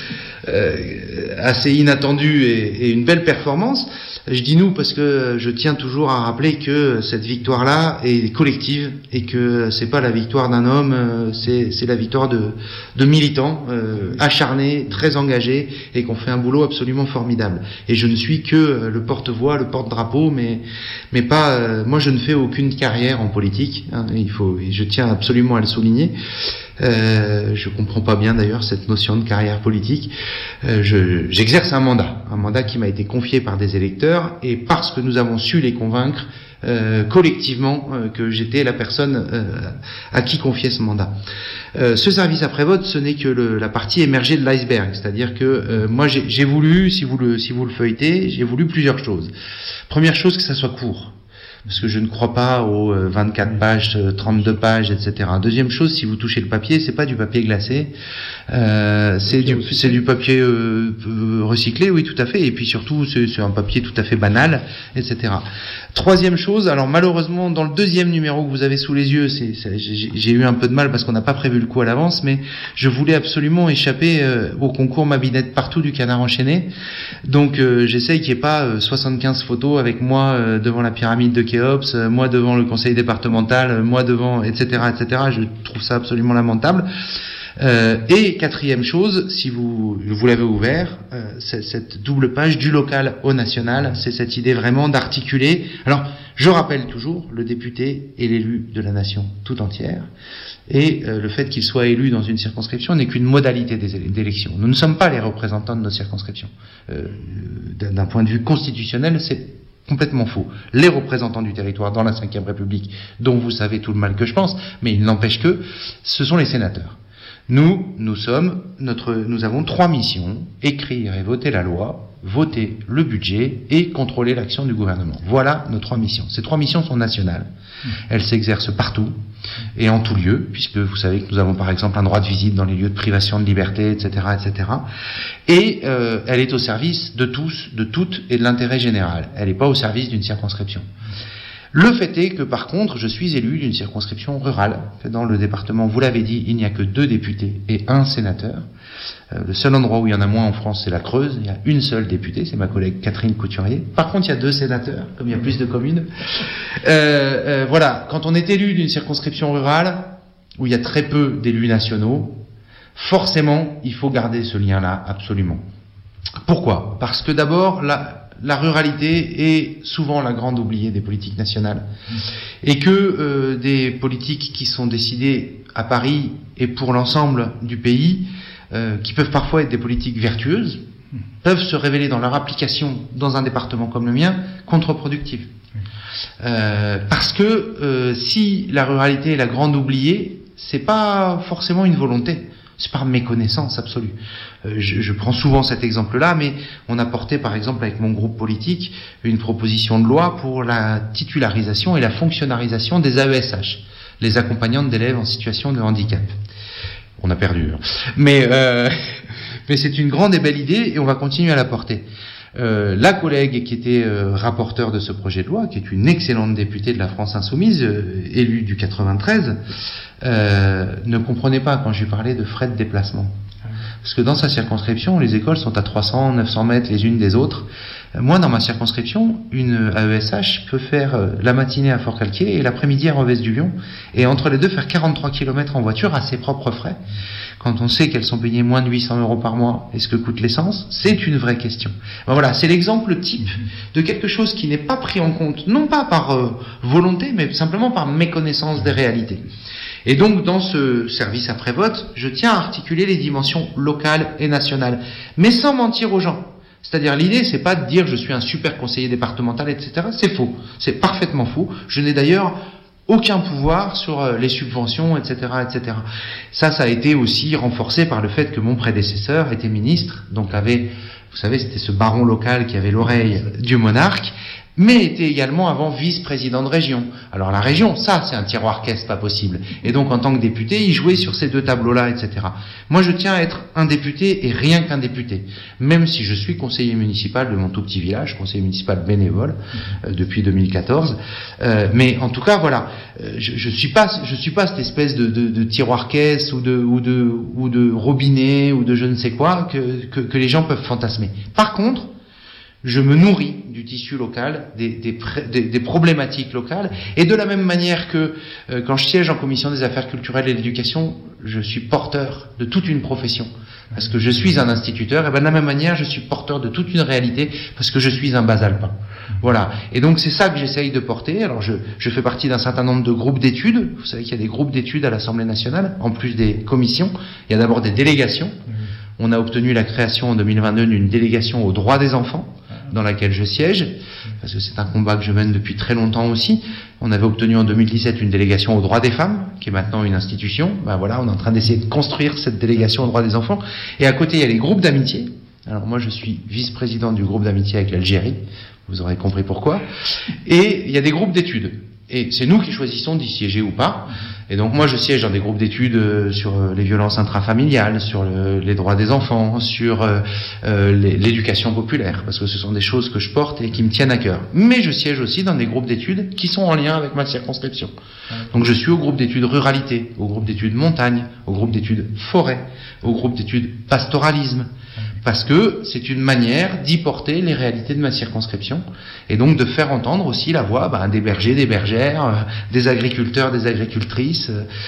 assez inattendu et une belle performance. Je dis nous parce que je tiens toujours à rappeler que cette victoire-là est collective et que c'est pas la victoire d'un homme, c'est la victoire de militants acharnés, très engagés et qui ont fait un boulot absolument formidable. Et je ne suis que le porte-voix, le porte-drapeau, mais pas. Moi, je ne fais aucune carrière en politique. Hein, je tiens absolument à le souligner. Je comprends pas bien d'ailleurs cette notion de carrière politique. J'exerce un mandat qui m'a été confié par des électeurs, et parce que nous avons su les convaincre collectivement que j'étais la personne à qui confier ce mandat. Ce service après-vote, ce n'est que la partie émergée de l'iceberg, c'est-à-dire que moi j'ai voulu, si vous le feuilletez, j'ai voulu plusieurs choses. Première chose, que ça soit court. Parce que je ne crois pas aux 24 pages, 32 pages, etc. Deuxième chose, si vous touchez le papier, c'est pas du papier glacé, c'est du papier recyclé, oui, tout à fait. Et puis surtout, c'est un papier tout à fait banal, etc. Troisième chose, alors malheureusement, dans le deuxième numéro que vous avez sous les yeux, j'ai eu un peu de mal parce qu'on n'a pas prévu le coup à l'avance, mais je voulais absolument échapper au concours Ma binette partout du Canard enchaîné. Donc j'essaye qu'il n'y ait pas 75 photos avec moi devant la pyramide de Khéops, moi devant le conseil départemental, moi devant, etc., etc. Je trouve ça absolument lamentable. Et quatrième chose, si vous l'avez ouvert, cette double page du local au national, c'est cette idée vraiment d'articuler. Alors, je rappelle toujours, le député est l'élu de la nation tout entière, et le fait qu'il soit élu dans une circonscription n'est qu'une modalité d'élection. Nous ne sommes pas les représentants de nos circonscriptions. D'un point de vue constitutionnel, c'est complètement faux. Les représentants du territoire dans la Ve République, dont vous savez tout le mal que je pense, mais il n'empêche que ce sont les sénateurs. Nous avons 3 missions: écrire et voter la loi, voter le budget et contrôler l'action du gouvernement. Voilà nos 3 missions. Ces 3 missions sont nationales. Elles s'exercent partout et en tout lieu, puisque vous savez que nous avons par exemple un droit de visite dans les lieux de privation de liberté, etc., etc. Et elle est au service de tous, de toutes et de l'intérêt général. Elle n'est pas au service d'une circonscription. Le fait est que, par contre, je suis élu d'une circonscription rurale. Dans le département, vous l'avez dit, il n'y a que 2 députés et 1 sénateur. Le seul endroit où il y en a moins en France, c'est la Creuse. Il y a une seule députée, c'est ma collègue Catherine Couturier. Par contre, il y a 2 sénateurs, comme il y a plus de communes. Voilà, quand on est élu d'une circonscription rurale, où il y a très peu d'élus nationaux, forcément, il faut garder ce lien-là, absolument. Pourquoi? Parce que d'abord, la ruralité est souvent la grande oubliée des politiques nationales, et que des politiques qui sont décidées à Paris et pour l'ensemble du pays, qui peuvent parfois être des politiques vertueuses, peuvent se révéler dans leur application dans un département comme le mien contre-productives. Parce que si la ruralité est la grande oubliée, c'est pas forcément une volonté. C'est par méconnaissance absolue. Je prends souvent cet exemple-là, mais on a porté par exemple avec mon groupe politique une proposition de loi pour la titularisation et la fonctionnalisation des AESH, les accompagnantes d'élèves en situation de handicap. On a perdu. Mais c'est une grande et belle idée et on va continuer à la porter. La collègue qui était rapporteure de ce projet de loi, qui est une excellente députée de la France Insoumise, élue du 93, ne comprenait pas quand je lui parlais de frais de déplacement. Parce que dans sa circonscription, les écoles sont à 300, 900 mètres les unes des autres. Moi, dans ma circonscription, une AESH peut faire la matinée à Fort-Calquier et l'après-midi à Rodez-du-Lion, et entre les deux faire 43 km en voiture à ses propres frais. Quand on sait qu'elles sont payées moins de 800 € par mois, et ce que coûte l'essence, c'est une vraie question. Ben voilà, c'est l'exemple type de quelque chose qui n'est pas pris en compte, non pas par volonté, mais simplement par méconnaissance des réalités. Et donc, dans ce service après-vote, je tiens à articuler les dimensions locales et nationales, mais sans mentir aux gens. C'est-à-dire, l'idée, c'est pas de dire je suis un super conseiller départemental, etc. C'est faux. C'est parfaitement faux. Je n'ai d'ailleurs aucun pouvoir sur les subventions, etc., etc. Ça a été aussi renforcé par le fait que mon prédécesseur était ministre, donc avait, vous savez, c'était ce baron local qui avait l'oreille du monarque, mais était également avant vice-président de région. Alors la région, ça, c'est un tiroir caisse pas possible. Et donc en tant que député, il jouait sur ces deux tableaux-là, etc. Moi, je tiens à être un député et rien qu'un député. Même si je suis conseiller municipal de mon tout petit village, conseiller municipal bénévole depuis 2014. Mais en tout cas, voilà, je suis pas cette espèce de tiroir caisse ou de robinet ou de je ne sais quoi que les gens peuvent fantasmer. Par contre, je me nourris du tissu local, des problématiques locales, et de la même manière que quand je siège en commission des affaires culturelles et de l'éducation, je suis porteur de toute une profession, parce que je suis un instituteur, et bien de la même manière, je suis porteur de toute une réalité, parce que je suis un basalpin. Voilà. Et donc c'est ça que j'essaye de porter. Alors je fais partie d'un certain nombre de groupes d'études. Vous savez qu'il y a des groupes d'études à l'Assemblée nationale, en plus des commissions. Il y a d'abord des délégations. On a obtenu la création en 2022 d'une délégation aux droits des enfants, dans laquelle je siège, parce que c'est un combat que je mène depuis très longtemps aussi. On avait obtenu en 2017 une délégation aux droits des femmes, qui est maintenant une institution. Ben voilà, on est en train d'essayer de construire cette délégation aux droits des enfants. Et à côté, il y a les groupes d'amitié. Alors moi, je suis vice-président du groupe d'amitié avec l'Algérie. Vous aurez compris pourquoi. Et il y a des groupes d'études. Et c'est nous qui choisissons d'y siéger ou pas. Et donc moi je siège dans des groupes d'études sur les violences intrafamiliales, sur les droits des enfants, sur l'éducation populaire, parce que ce sont des choses que je porte et qui me tiennent à cœur. Mais je siège aussi dans des groupes d'études qui sont en lien avec ma circonscription. Donc je suis au groupe d'études ruralité, au groupe d'études montagne, au groupe d'études forêt, au groupe d'études pastoralisme, parce que c'est une manière d'y porter les réalités de ma circonscription, et donc de faire entendre aussi la voix des bergers, des bergères, des agriculteurs, des agricultrices,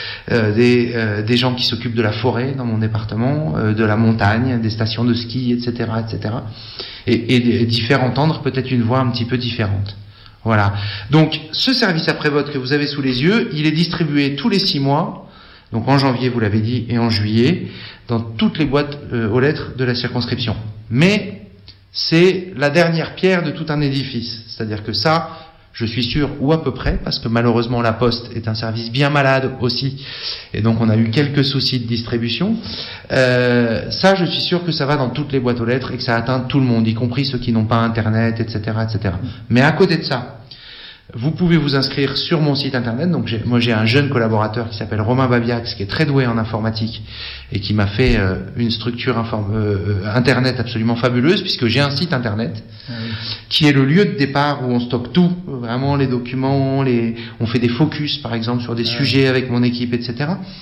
des gens qui s'occupent de la forêt dans mon département, de la montagne, des stations de ski, etc., etc., et d'y faire entendre peut-être une voix un petit peu différente. Voilà. Donc, ce service après-vote que vous avez sous les yeux, il est distribué tous les 6 mois, donc en janvier, vous l'avez dit, et en juillet, dans toutes les boîtes aux lettres de la circonscription. Mais c'est la dernière pierre de tout un édifice. C'est-à-dire que ça, je suis sûr, ou à peu près, parce que malheureusement la Poste est un service bien malade aussi, et donc on a eu quelques soucis de distribution. Ça, je suis sûr que ça va dans toutes les boîtes aux lettres et que ça atteint tout le monde, y compris ceux qui n'ont pas Internet, etc., etc. Mais à côté de ça, vous pouvez vous inscrire sur mon site internet. Donc moi j'ai un jeune collaborateur qui s'appelle Romain Babiax, qui est très doué en informatique et qui m'a fait une structure internet absolument fabuleuse, puisque j'ai un site internet qui est le lieu de départ où on stocke tout, vraiment les documents, on fait des focus par exemple sur des sujets avec mon équipe, etc.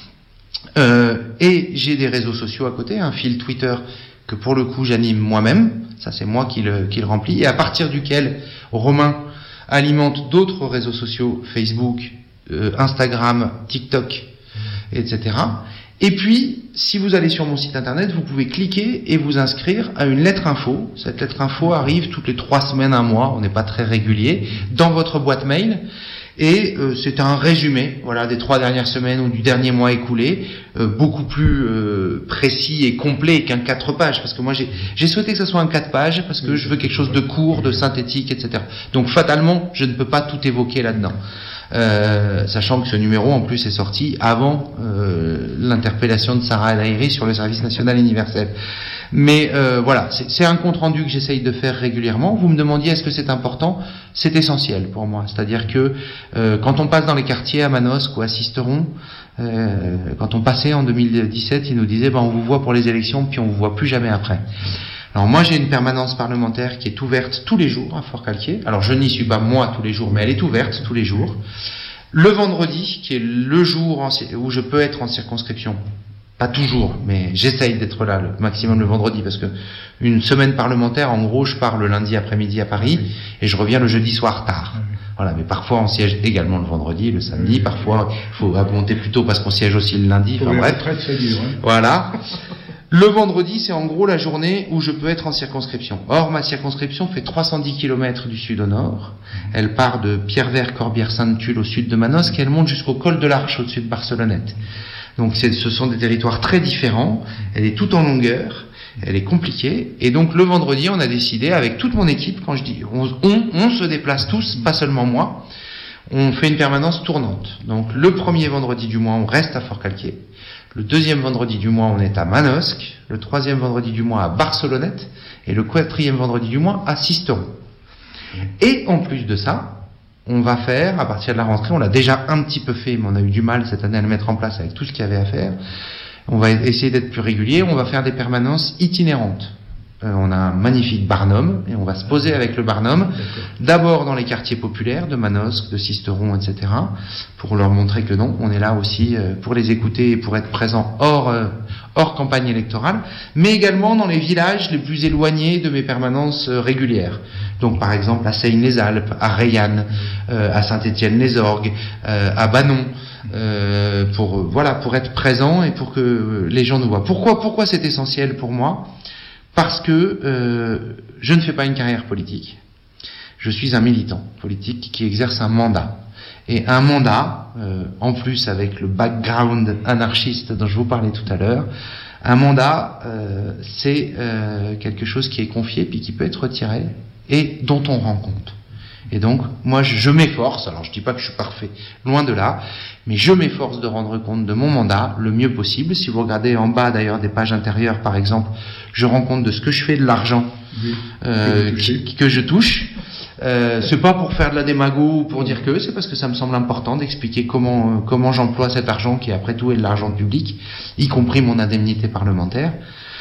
Et j'ai des réseaux sociaux à côté, un fil Twitter que pour le coup j'anime moi-même, ça c'est moi qui le remplis, et à partir duquel Romain alimente d'autres réseaux sociaux, Facebook, Instagram, TikTok, etc. Et puis, si vous allez sur mon site internet, vous pouvez cliquer et vous inscrire à une lettre info. Cette lettre info arrive toutes les 3 semaines, 1 mois, on n'est pas très régulier, dans votre boîte mail. Et c'est un résumé, voilà, des 3 dernières semaines ou du dernier mois écoulé, beaucoup plus précis et complet qu'un 4 pages, parce que moi j'ai souhaité que ce soit un 4 pages, parce que je veux quelque chose de court, de synthétique, etc. Donc fatalement, je ne peux pas tout évoquer là-dedans. Sachant que ce numéro en plus est sorti avant l'interpellation de Sarah El Haïry sur le service national universel. Mais voilà, c'est un compte-rendu que j'essaye de faire régulièrement. Vous me demandiez est-ce que c'est important? C'est essentiel pour moi. C'est-à-dire que quand on passe dans les quartiers à Manosque ou à Sisteron, quand on passait en 2017, ils nous disaient on vous voit pour les élections, puis on vous voit plus jamais après. Alors moi j'ai une permanence parlementaire qui est ouverte tous les jours à Forcalquier. Alors je n'y suis pas moi tous les jours, mais elle est ouverte tous les jours. Le vendredi, qui est le jour où je peux être en circonscription, pas toujours, mais j'essaye d'être là le maximum le vendredi, parce que une semaine parlementaire, en gros, je pars le lundi après-midi à Paris, et je reviens le jeudi soir tard. Voilà, mais parfois on siège également le vendredi, le samedi, parfois il faut monter plus tôt parce qu'on siège aussi le lundi, enfin bref. C'est dur, hein. Voilà. Le vendredi, c'est en gros la journée où je peux être en circonscription. Or, ma circonscription fait 310 km du sud au nord. Elle part de Pierrevert, Corbière-Sainte-Tulle au sud de Manosque et elle monte jusqu'au col de l'Arche au-dessus de Barcelonnette. Donc ce sont des territoires très différents. Elle est toute en longueur. Elle est compliquée. Et donc le vendredi, on a décidé avec toute mon équipe, quand je dis on se déplace tous, pas seulement moi, on fait une permanence tournante. Donc le premier vendredi du mois, on reste à Forcalquier. Le deuxième vendredi du mois, on est à Manosque. Le troisième vendredi du mois, à Barcelonnette. Et le quatrième vendredi du mois, à Sisteron. Et en plus de ça, on va faire, à partir de la rentrée, on l'a déjà un petit peu fait, mais on a eu du mal cette année à le mettre en place avec tout ce qu'il y avait à faire. On va essayer d'être plus régulier. On va faire des permanences itinérantes. On a un magnifique barnum et on va se poser avec le barnum, d'abord dans les quartiers populaires de Manosque, de Sisteron, etc., pour leur montrer que non, on est là aussi pour les écouter et pour être présent hors campagne électorale, mais également dans les villages les plus éloignés de mes permanences régulières. Donc par exemple à Seine-les-Alpes, à Reillanne, à Saint-Étienne-les-Orgues, à Banon, pour être présent et pour que les gens nous voient. Pourquoi c'est essentiel pour moi ? Parce que je ne fais pas une carrière politique. Je suis un militant politique qui exerce un mandat. Et un mandat, en plus avec le background anarchiste dont je vous parlais tout à l'heure, un mandat, c'est quelque chose qui est confié puis qui peut être retiré et dont on rend compte. Et donc, moi, je m'efforce, alors je dis pas que je suis parfait, loin de là, mais je m'efforce de rendre compte de mon mandat le mieux possible. Si vous regardez en bas, d'ailleurs, des pages intérieures, par exemple, je rends compte de ce que je fais de l'argent que je touche. C'est pas pour faire de la démago ou pour dire que, c'est parce que ça me semble important d'expliquer comment j'emploie cet argent qui, après tout, est de l'argent public, y compris mon indemnité parlementaire.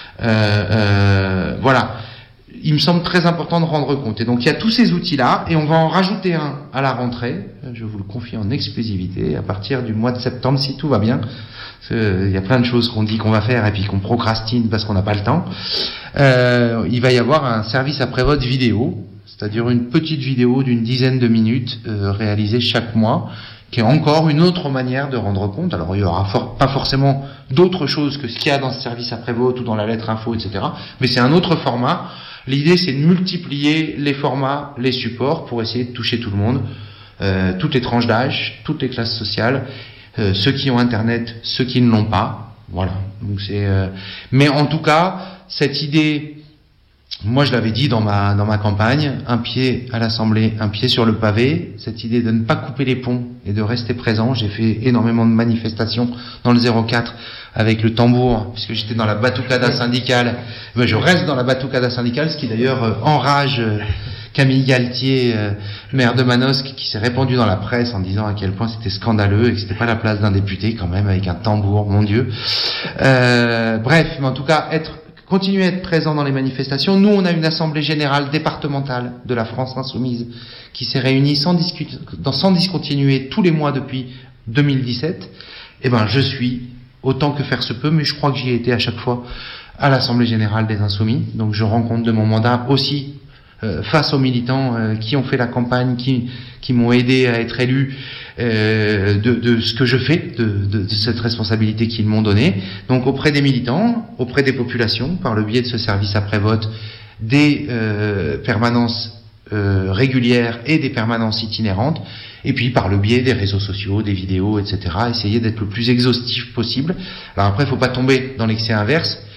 Voilà. Il me semble très important de rendre compte. Et donc il y a tous ces outils-là, et on va en rajouter un à la rentrée, je vous le confie en exclusivité, à partir du mois de septembre, si tout va bien. Il y a plein de choses qu'on dit qu'on va faire et puis qu'on procrastine parce qu'on n'a pas le temps. Il va y avoir un service après-vote vidéo, c'est-à-dire une petite vidéo d'une dizaine de minutes réalisée chaque mois, qui est encore une autre manière de rendre compte. Alors il y aura pas forcément d'autres choses que ce qu'il y a dans ce service après-vote ou dans la lettre info, etc. Mais c'est un autre format. L'idée, c'est de multiplier les formats, les supports, pour essayer de toucher tout le monde, toutes les tranches d'âge, toutes les classes sociales, ceux qui ont Internet, ceux qui ne l'ont pas. Voilà. Donc mais en tout cas, cette idée, moi je l'avais dit dans ma campagne, un pied à l'Assemblée, un pied sur le pavé. Cette idée de ne pas couper les ponts et de rester présent. J'ai fait énormément de manifestations dans le 04 avec le tambour, puisque j'étais dans la batucada syndicale. Mais je reste dans la batucada syndicale, ce qui d'ailleurs enrage Camille Galtier, maire de Manosque, qui s'est répandu dans la presse en disant à quel point c'était scandaleux et que c'était pas la place d'un député quand même avec un tambour, mon Dieu. Bref, mais en tout cas, continuer à être présent dans les manifestations. Nous, on a une assemblée générale départementale de la France Insoumise qui s'est réunie sans discontinuer tous les mois depuis 2017. Eh ben, je suis, autant que faire se peut, mais je crois que j'y ai été à chaque fois à l'assemblée générale des Insoumis. Donc je rends compte de mon mandat aussi face aux militants qui ont fait la campagne, qui m'ont aidé à être élu, de ce que je fais, de cette responsabilité qu'ils m'ont donnée. Donc auprès des militants, auprès des populations, par le biais de ce service après-vote, des permanences régulières et des permanences itinérantes, et puis par le biais des réseaux sociaux, des vidéos, etc., essayer d'être le plus exhaustif possible. Alors après, il ne faut pas tomber dans l'excès inverse,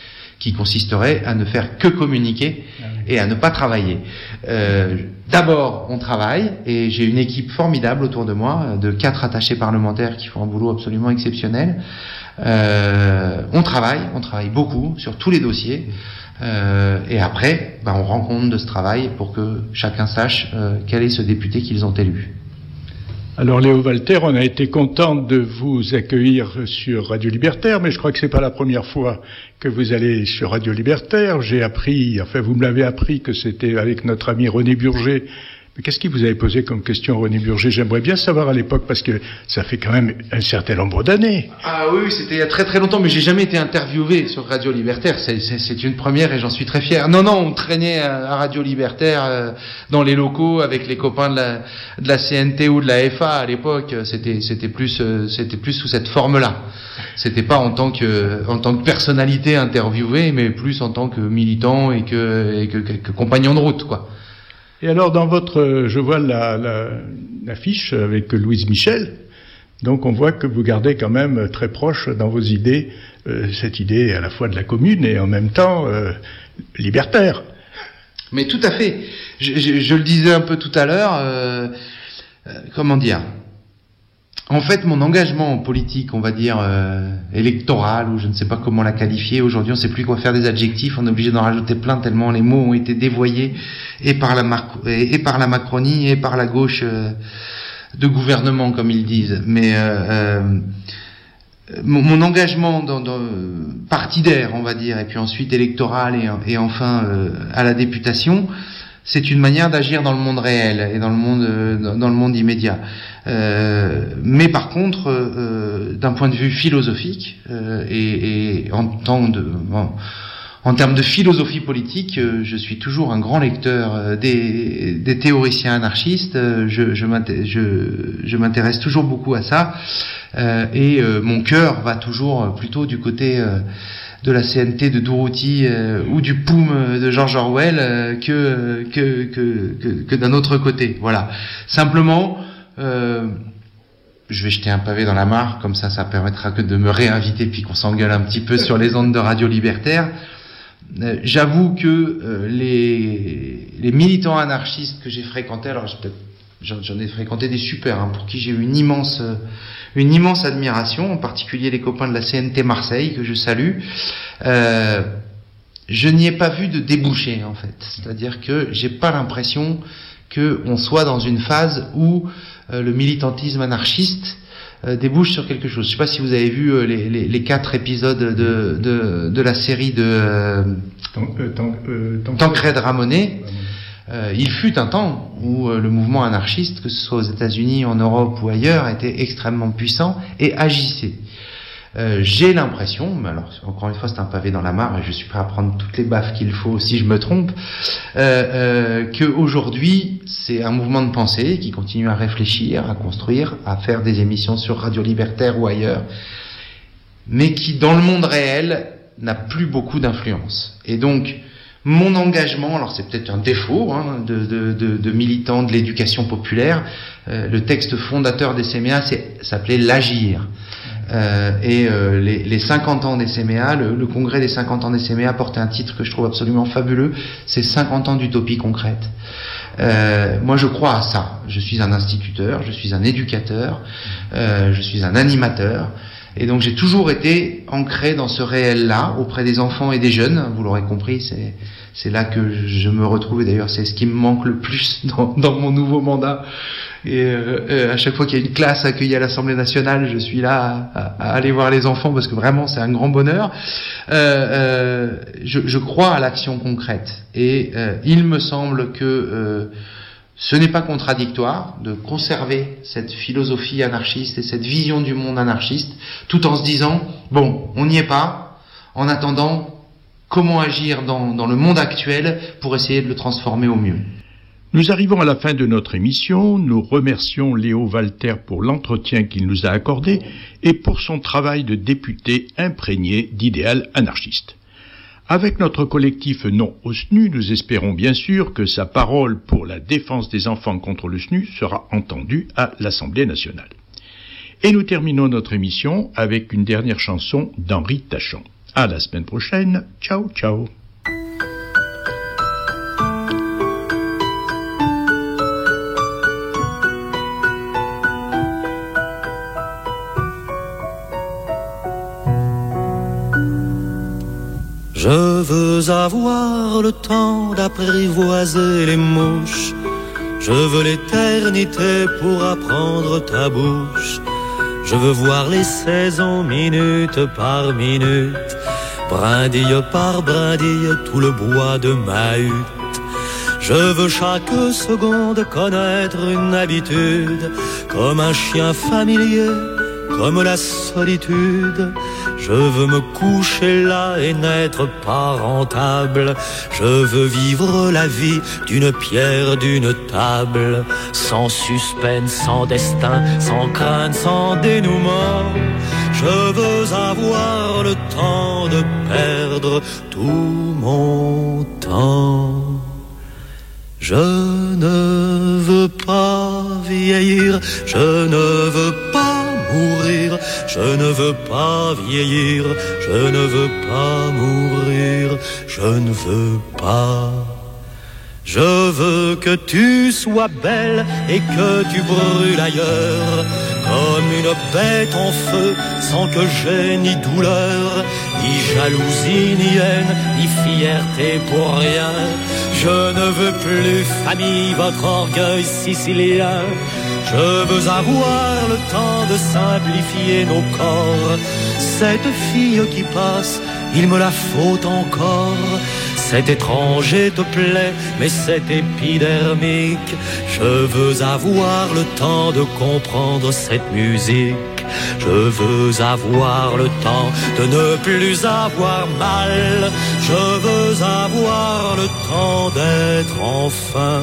qui consisterait à ne faire que communiquer et à ne pas travailler. D'abord, on travaille, et j'ai une équipe formidable autour de moi, de 4 attachés parlementaires qui font un boulot absolument exceptionnel. On travaille beaucoup sur tous les dossiers, et après, on rend compte de ce travail pour que chacun sache quel est ce député qu'ils ont élu. Alors Léo Walter, on a été content de vous accueillir sur Radio Libertaire, mais je crois que c'est pas la première fois que vous allez sur Radio Libertaire. J'ai appris, vous me l'avez appris, que c'était avec notre ami René Burger. Mais qu'est-ce qui vous avait posé comme question, René Burger? J'aimerais bien savoir à l'époque, parce que ça fait quand même un certain nombre d'années. Ah oui, c'était il y a très très longtemps, mais j'ai jamais été interviewé sur Radio Libertaire. C'est une première et j'en suis très fier. Non, on traînait à Radio Libertaire dans les locaux avec les copains de la CNT ou de la FA à l'époque. C'était plus sous cette forme-là. C'était pas en tant que personnalité interviewée, mais plus en tant que militant et que compagnon de route, quoi. Et alors, dans je vois l'affiche avec Louise Michel. Donc, on voit que vous gardez quand même très proche dans vos idées, cette idée à la fois de la commune et en même temps libertaire. Mais tout à fait. Je le disais un peu tout à l'heure. Comment dire ? En fait, mon engagement politique, on va dire électoral, ou je ne sais pas comment la qualifier, aujourd'hui on ne sait plus quoi faire des adjectifs, on est obligé d'en rajouter plein tellement les mots ont été dévoyés et par la Macronie et par la gauche de gouvernement, comme ils disent. Mais mon engagement partidaire, on va dire, et puis ensuite électoral et enfin à la députation, c'est une manière d'agir dans le monde réel et dans le monde immédiat. Mais par contre, d'un point de vue philosophique et en termes de philosophie politique, je suis toujours un grand lecteur des théoriciens anarchistes. Je m'intéresse toujours beaucoup à ça, et mon cœur va toujours plutôt du côté de la CNT de Durruti ou du POUM de George Orwell que d'un autre côté. Voilà. Simplement, je vais jeter un pavé dans la mare, comme ça permettra que de me réinviter puis qu'on s'engueule un petit peu sur les ondes de Radio Libertaire. J'avoue que les militants anarchistes que j'ai fréquentés, alors j'en ai fréquenté des super, pour qui j'ai eu une immense admiration, en particulier les copains de la CNT Marseille, que je salue. Je n'y ai pas vu de débouché, en fait. C'est-à-dire que j'ai pas l'impression qu'on soit dans une phase où le militantisme anarchiste débouche sur quelque chose. Je sais pas si vous avez vu les 4 épisodes de la série de Tancred Ramonet. Il fut un temps où le mouvement anarchiste, que ce soit aux États-Unis, en Europe ou ailleurs, était extrêmement puissant et agissait. J'ai l'impression, mais alors encore une fois c'est un pavé dans la mare et je suis prêt à prendre toutes les baffes qu'il faut si je me trompe, qu'aujourd'hui c'est un mouvement de pensée qui continue à réfléchir, à construire, à faire des émissions sur Radio Libertaire ou ailleurs, mais qui dans le monde réel n'a plus beaucoup d'influence. Et donc mon engagement, alors c'est peut-être un défaut de militant de l'éducation populaire, le texte fondateur des CMA s'appelait l'agir. Les 50 ans des CMA, le congrès des 50 ans des CMA portait un titre que je trouve absolument fabuleux, c'est 50 ans d'utopie concrète. Moi je crois à ça, je suis un instituteur, je suis un éducateur, je suis un animateur, et donc j'ai toujours été ancré dans ce réel-là, auprès des enfants et des jeunes, vous l'aurez compris, c'est là que je me retrouve, et d'ailleurs c'est ce qui me manque le plus dans mon nouveau mandat. Et à chaque fois qu'il y a une classe accueillie à l'Assemblée nationale, je suis là à aller voir les enfants parce que vraiment c'est un grand bonheur. Je crois à l'action concrète et il me semble que ce n'est pas contradictoire de conserver cette philosophie anarchiste et cette vision du monde anarchiste tout en se disant bon, on n'y est pas, en attendant comment agir dans le monde actuel pour essayer de le transformer au mieux. Nous arrivons à la fin de notre émission. Nous remercions Léo Walter pour l'entretien qu'il nous a accordé et pour son travail de député imprégné d'idéal anarchiste. Avec notre collectif Non au SNU, nous espérons bien sûr que sa parole pour la défense des enfants contre le SNU sera entendue à l'Assemblée nationale. Et nous terminons notre émission avec une dernière chanson d'Henri Tachon. À la semaine prochaine. Ciao, ciao. Je veux avoir le temps d'apprivoiser les mouches. Je veux l'éternité pour apprendre ta bouche. Je veux voir les saisons minute par minute, brindille par brindille, tout le bois de ma hutte. Je veux chaque seconde connaître une habitude, comme un chien familier, comme la solitude. Je veux me coucher là et n'être pas rentable. Je veux vivre la vie d'une pierre, d'une table, sans suspense, sans destin, sans crainte, sans dénouement. Je veux avoir le temps de perdre tout mon temps. Je ne veux pas vieillir, je ne veux pas mourir, je ne veux pas vieillir, je ne veux pas mourir, je ne veux pas. Je veux que tu sois belle et que tu brûles ailleurs, comme une bête en feu, sans que j'aie ni douleur, ni jalousie, ni haine, ni fierté pour rien. Je ne veux plus famille, votre orgueil sicilien. Je veux avoir le temps de simplifier nos corps. Cette fille qui passe, il me la faut encore. Cet étranger te plaît, mais c'est épidermique. Je veux avoir le temps de comprendre cette musique. Je veux avoir le temps de ne plus avoir mal. Je veux avoir le temps d'être enfin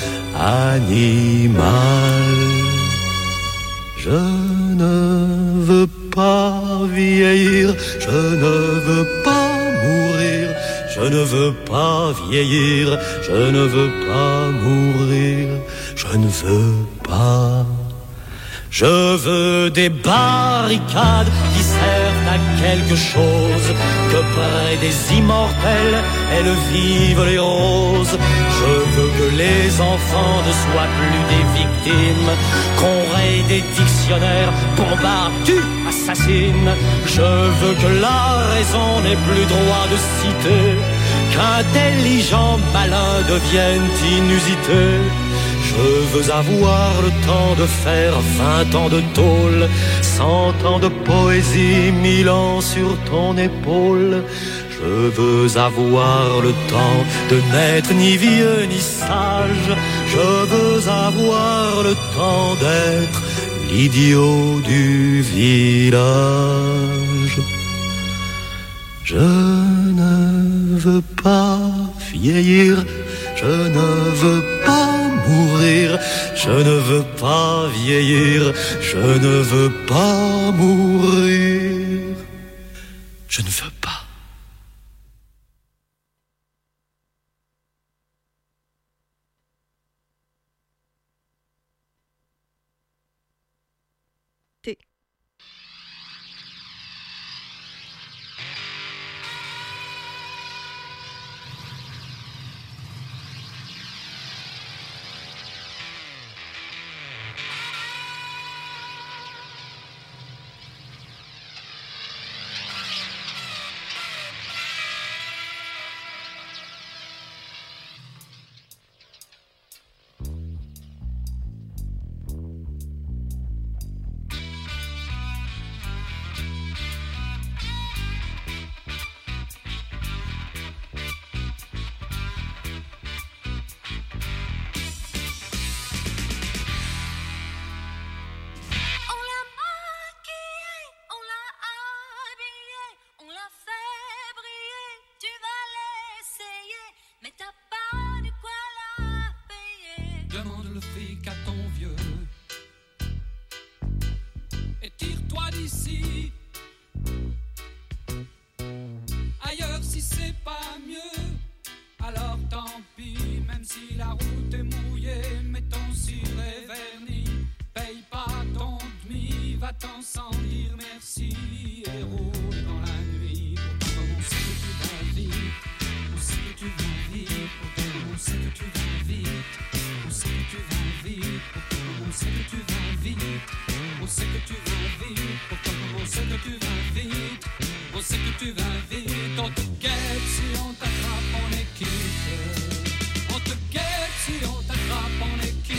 animal. Je ne veux pas vieillir, je ne veux pas mourir, je ne veux pas vieillir, je ne veux pas mourir, je ne veux pas. Je veux des barricades qui servent à quelque chose, que près des immortels, elles vivent les roses. Je veux que les enfants ne soient plus des victimes, qu'on raye des dictionnaires, bombarde, tue, assassine. Je veux que la raison n'ait plus droit de citer, qu'intelligents malins deviennent inusités. Je veux avoir le temps de faire 20 ans de tôle, 100 ans de poésie, 1000 ans sur ton épaule. Je veux avoir le temps de n'être ni vieux ni sage. Je veux avoir le temps d'être l'idiot du village. Je ne veux pas vieillir, je ne veux pas mourir, je ne veux pas vieillir, je ne veux pas mourir, je ne veux pas. Sans dire merci et roule dans la nuit pour tu vas vite, on te guette si on t'attrape en équipe. On te guette si on t'attrape en équipe.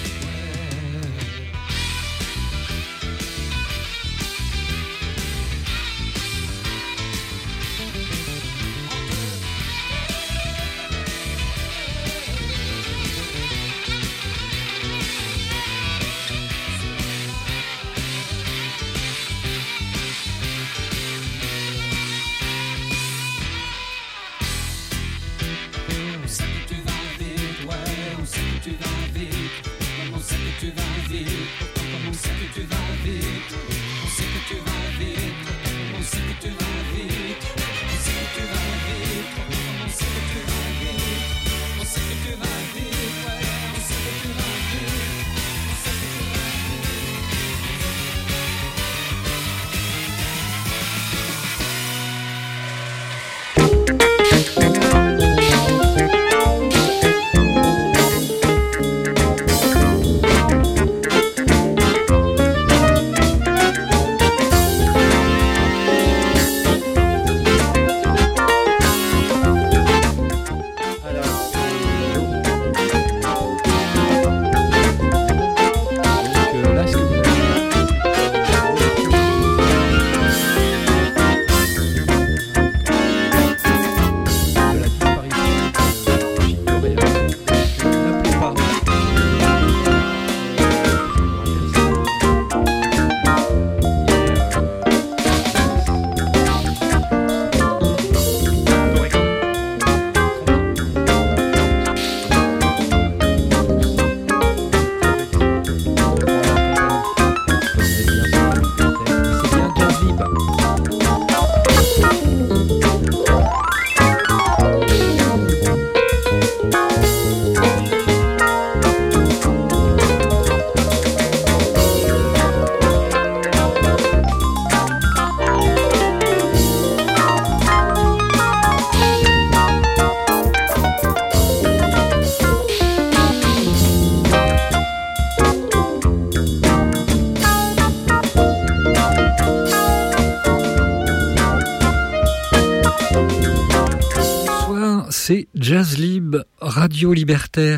C'est Jazzlib, Radio Libertaire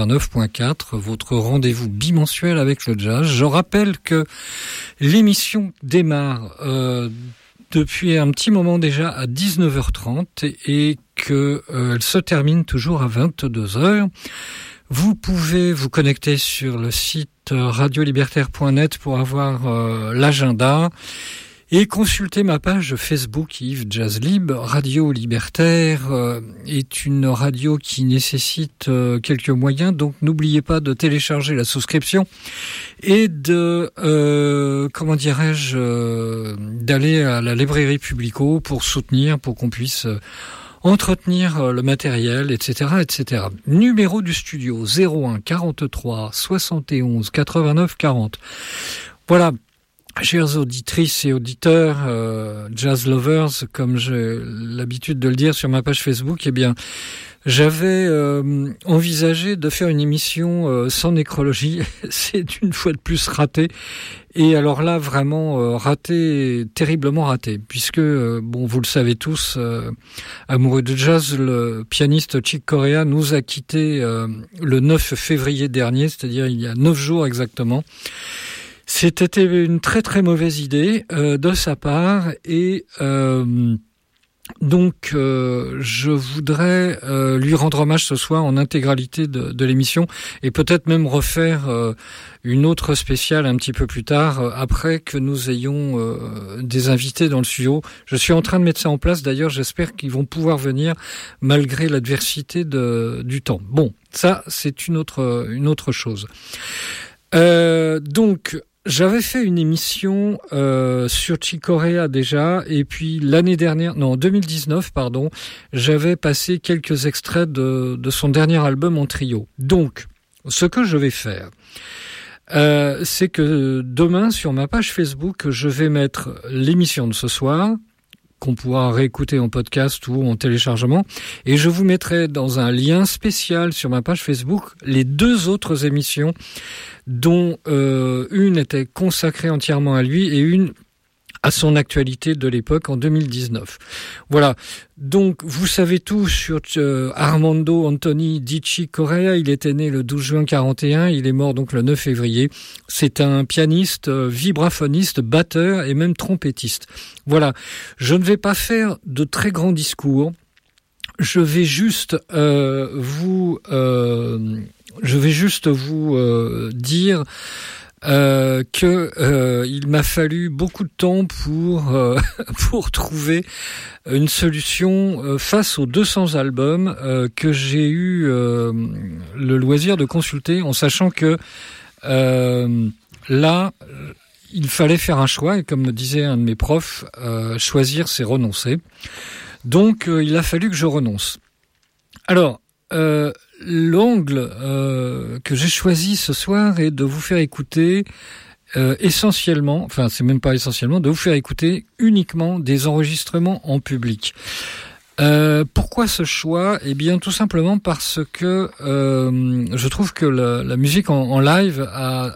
89.4, votre rendez-vous bimensuel avec le jazz. Je rappelle que l'émission démarre depuis un petit moment déjà à 19h30 et qu'elle se termine toujours à 22h. Vous pouvez vous connecter sur le site radiolibertaire.net pour avoir l'agenda et consulter ma page Facebook Yves Jazzlib. Radio Libertaire est une radio qui nécessite quelques moyens, donc n'oubliez pas de télécharger la souscription et de d'aller à la librairie Publico pour soutenir, pour qu'on puisse entretenir le matériel, etc., etc. Numéro du studio 01 43 71 89 40. Voilà. Chères auditrices et auditeurs, jazz lovers, comme j'ai l'habitude de le dire sur ma page Facebook, eh bien, j'avais envisagé de faire une émission sans nécrologie. C'est une fois de plus raté. Et alors là, vraiment raté, terriblement raté, puisque, vous le savez tous, amoureux de jazz, le pianiste Chick Corea nous a quittés le 9 février dernier, c'est-à-dire il y a 9 jours exactement. C'était une très très mauvaise idée de sa part et donc je voudrais lui rendre hommage ce soir en intégralité de l'émission et peut-être même refaire une autre spéciale un petit peu plus tard après que nous ayons des invités dans le studio. Je suis en train de mettre ça en place d'ailleurs, j'espère qu'ils vont pouvoir venir malgré l'adversité du temps. Bon, ça c'est une autre chose. Donc j'avais fait une émission sur Chick Corea déjà, et puis en 2019, j'avais passé quelques extraits de son dernier album en trio. Donc, ce que je vais faire, c'est que demain, sur ma page Facebook, je vais mettre l'émission de ce soir, qu'on pourra réécouter en podcast ou en téléchargement, et je vous mettrai dans un lien spécial sur ma page Facebook les 2 autres émissions dont une était consacrée entièrement à lui et une à son actualité de l'époque en 2019. Voilà. Donc, vous savez tout sur Armando Anthony Dichi Correa. Il était né le 12 juin 41. Il est mort donc le 9 février. C'est un pianiste, vibraphoniste, batteur et même trompettiste. Dire. Je ne vais pas faire de très grands discours. Je vais juste vous dire que il m'a fallu beaucoup de temps pour trouver une solution face aux 200 albums que j'ai eu le loisir de consulter, en sachant que là il fallait faire un choix, et comme me disait un de mes profs, choisir c'est renoncer. Donc il a fallu que je renonce. Alors l'angle que j'ai choisi ce soir est de vous faire écouter essentiellement, enfin c'est même pas essentiellement, de vous faire écouter uniquement des enregistrements en public. Pourquoi ce choix ? Eh bien tout simplement parce que je trouve que la musique en live a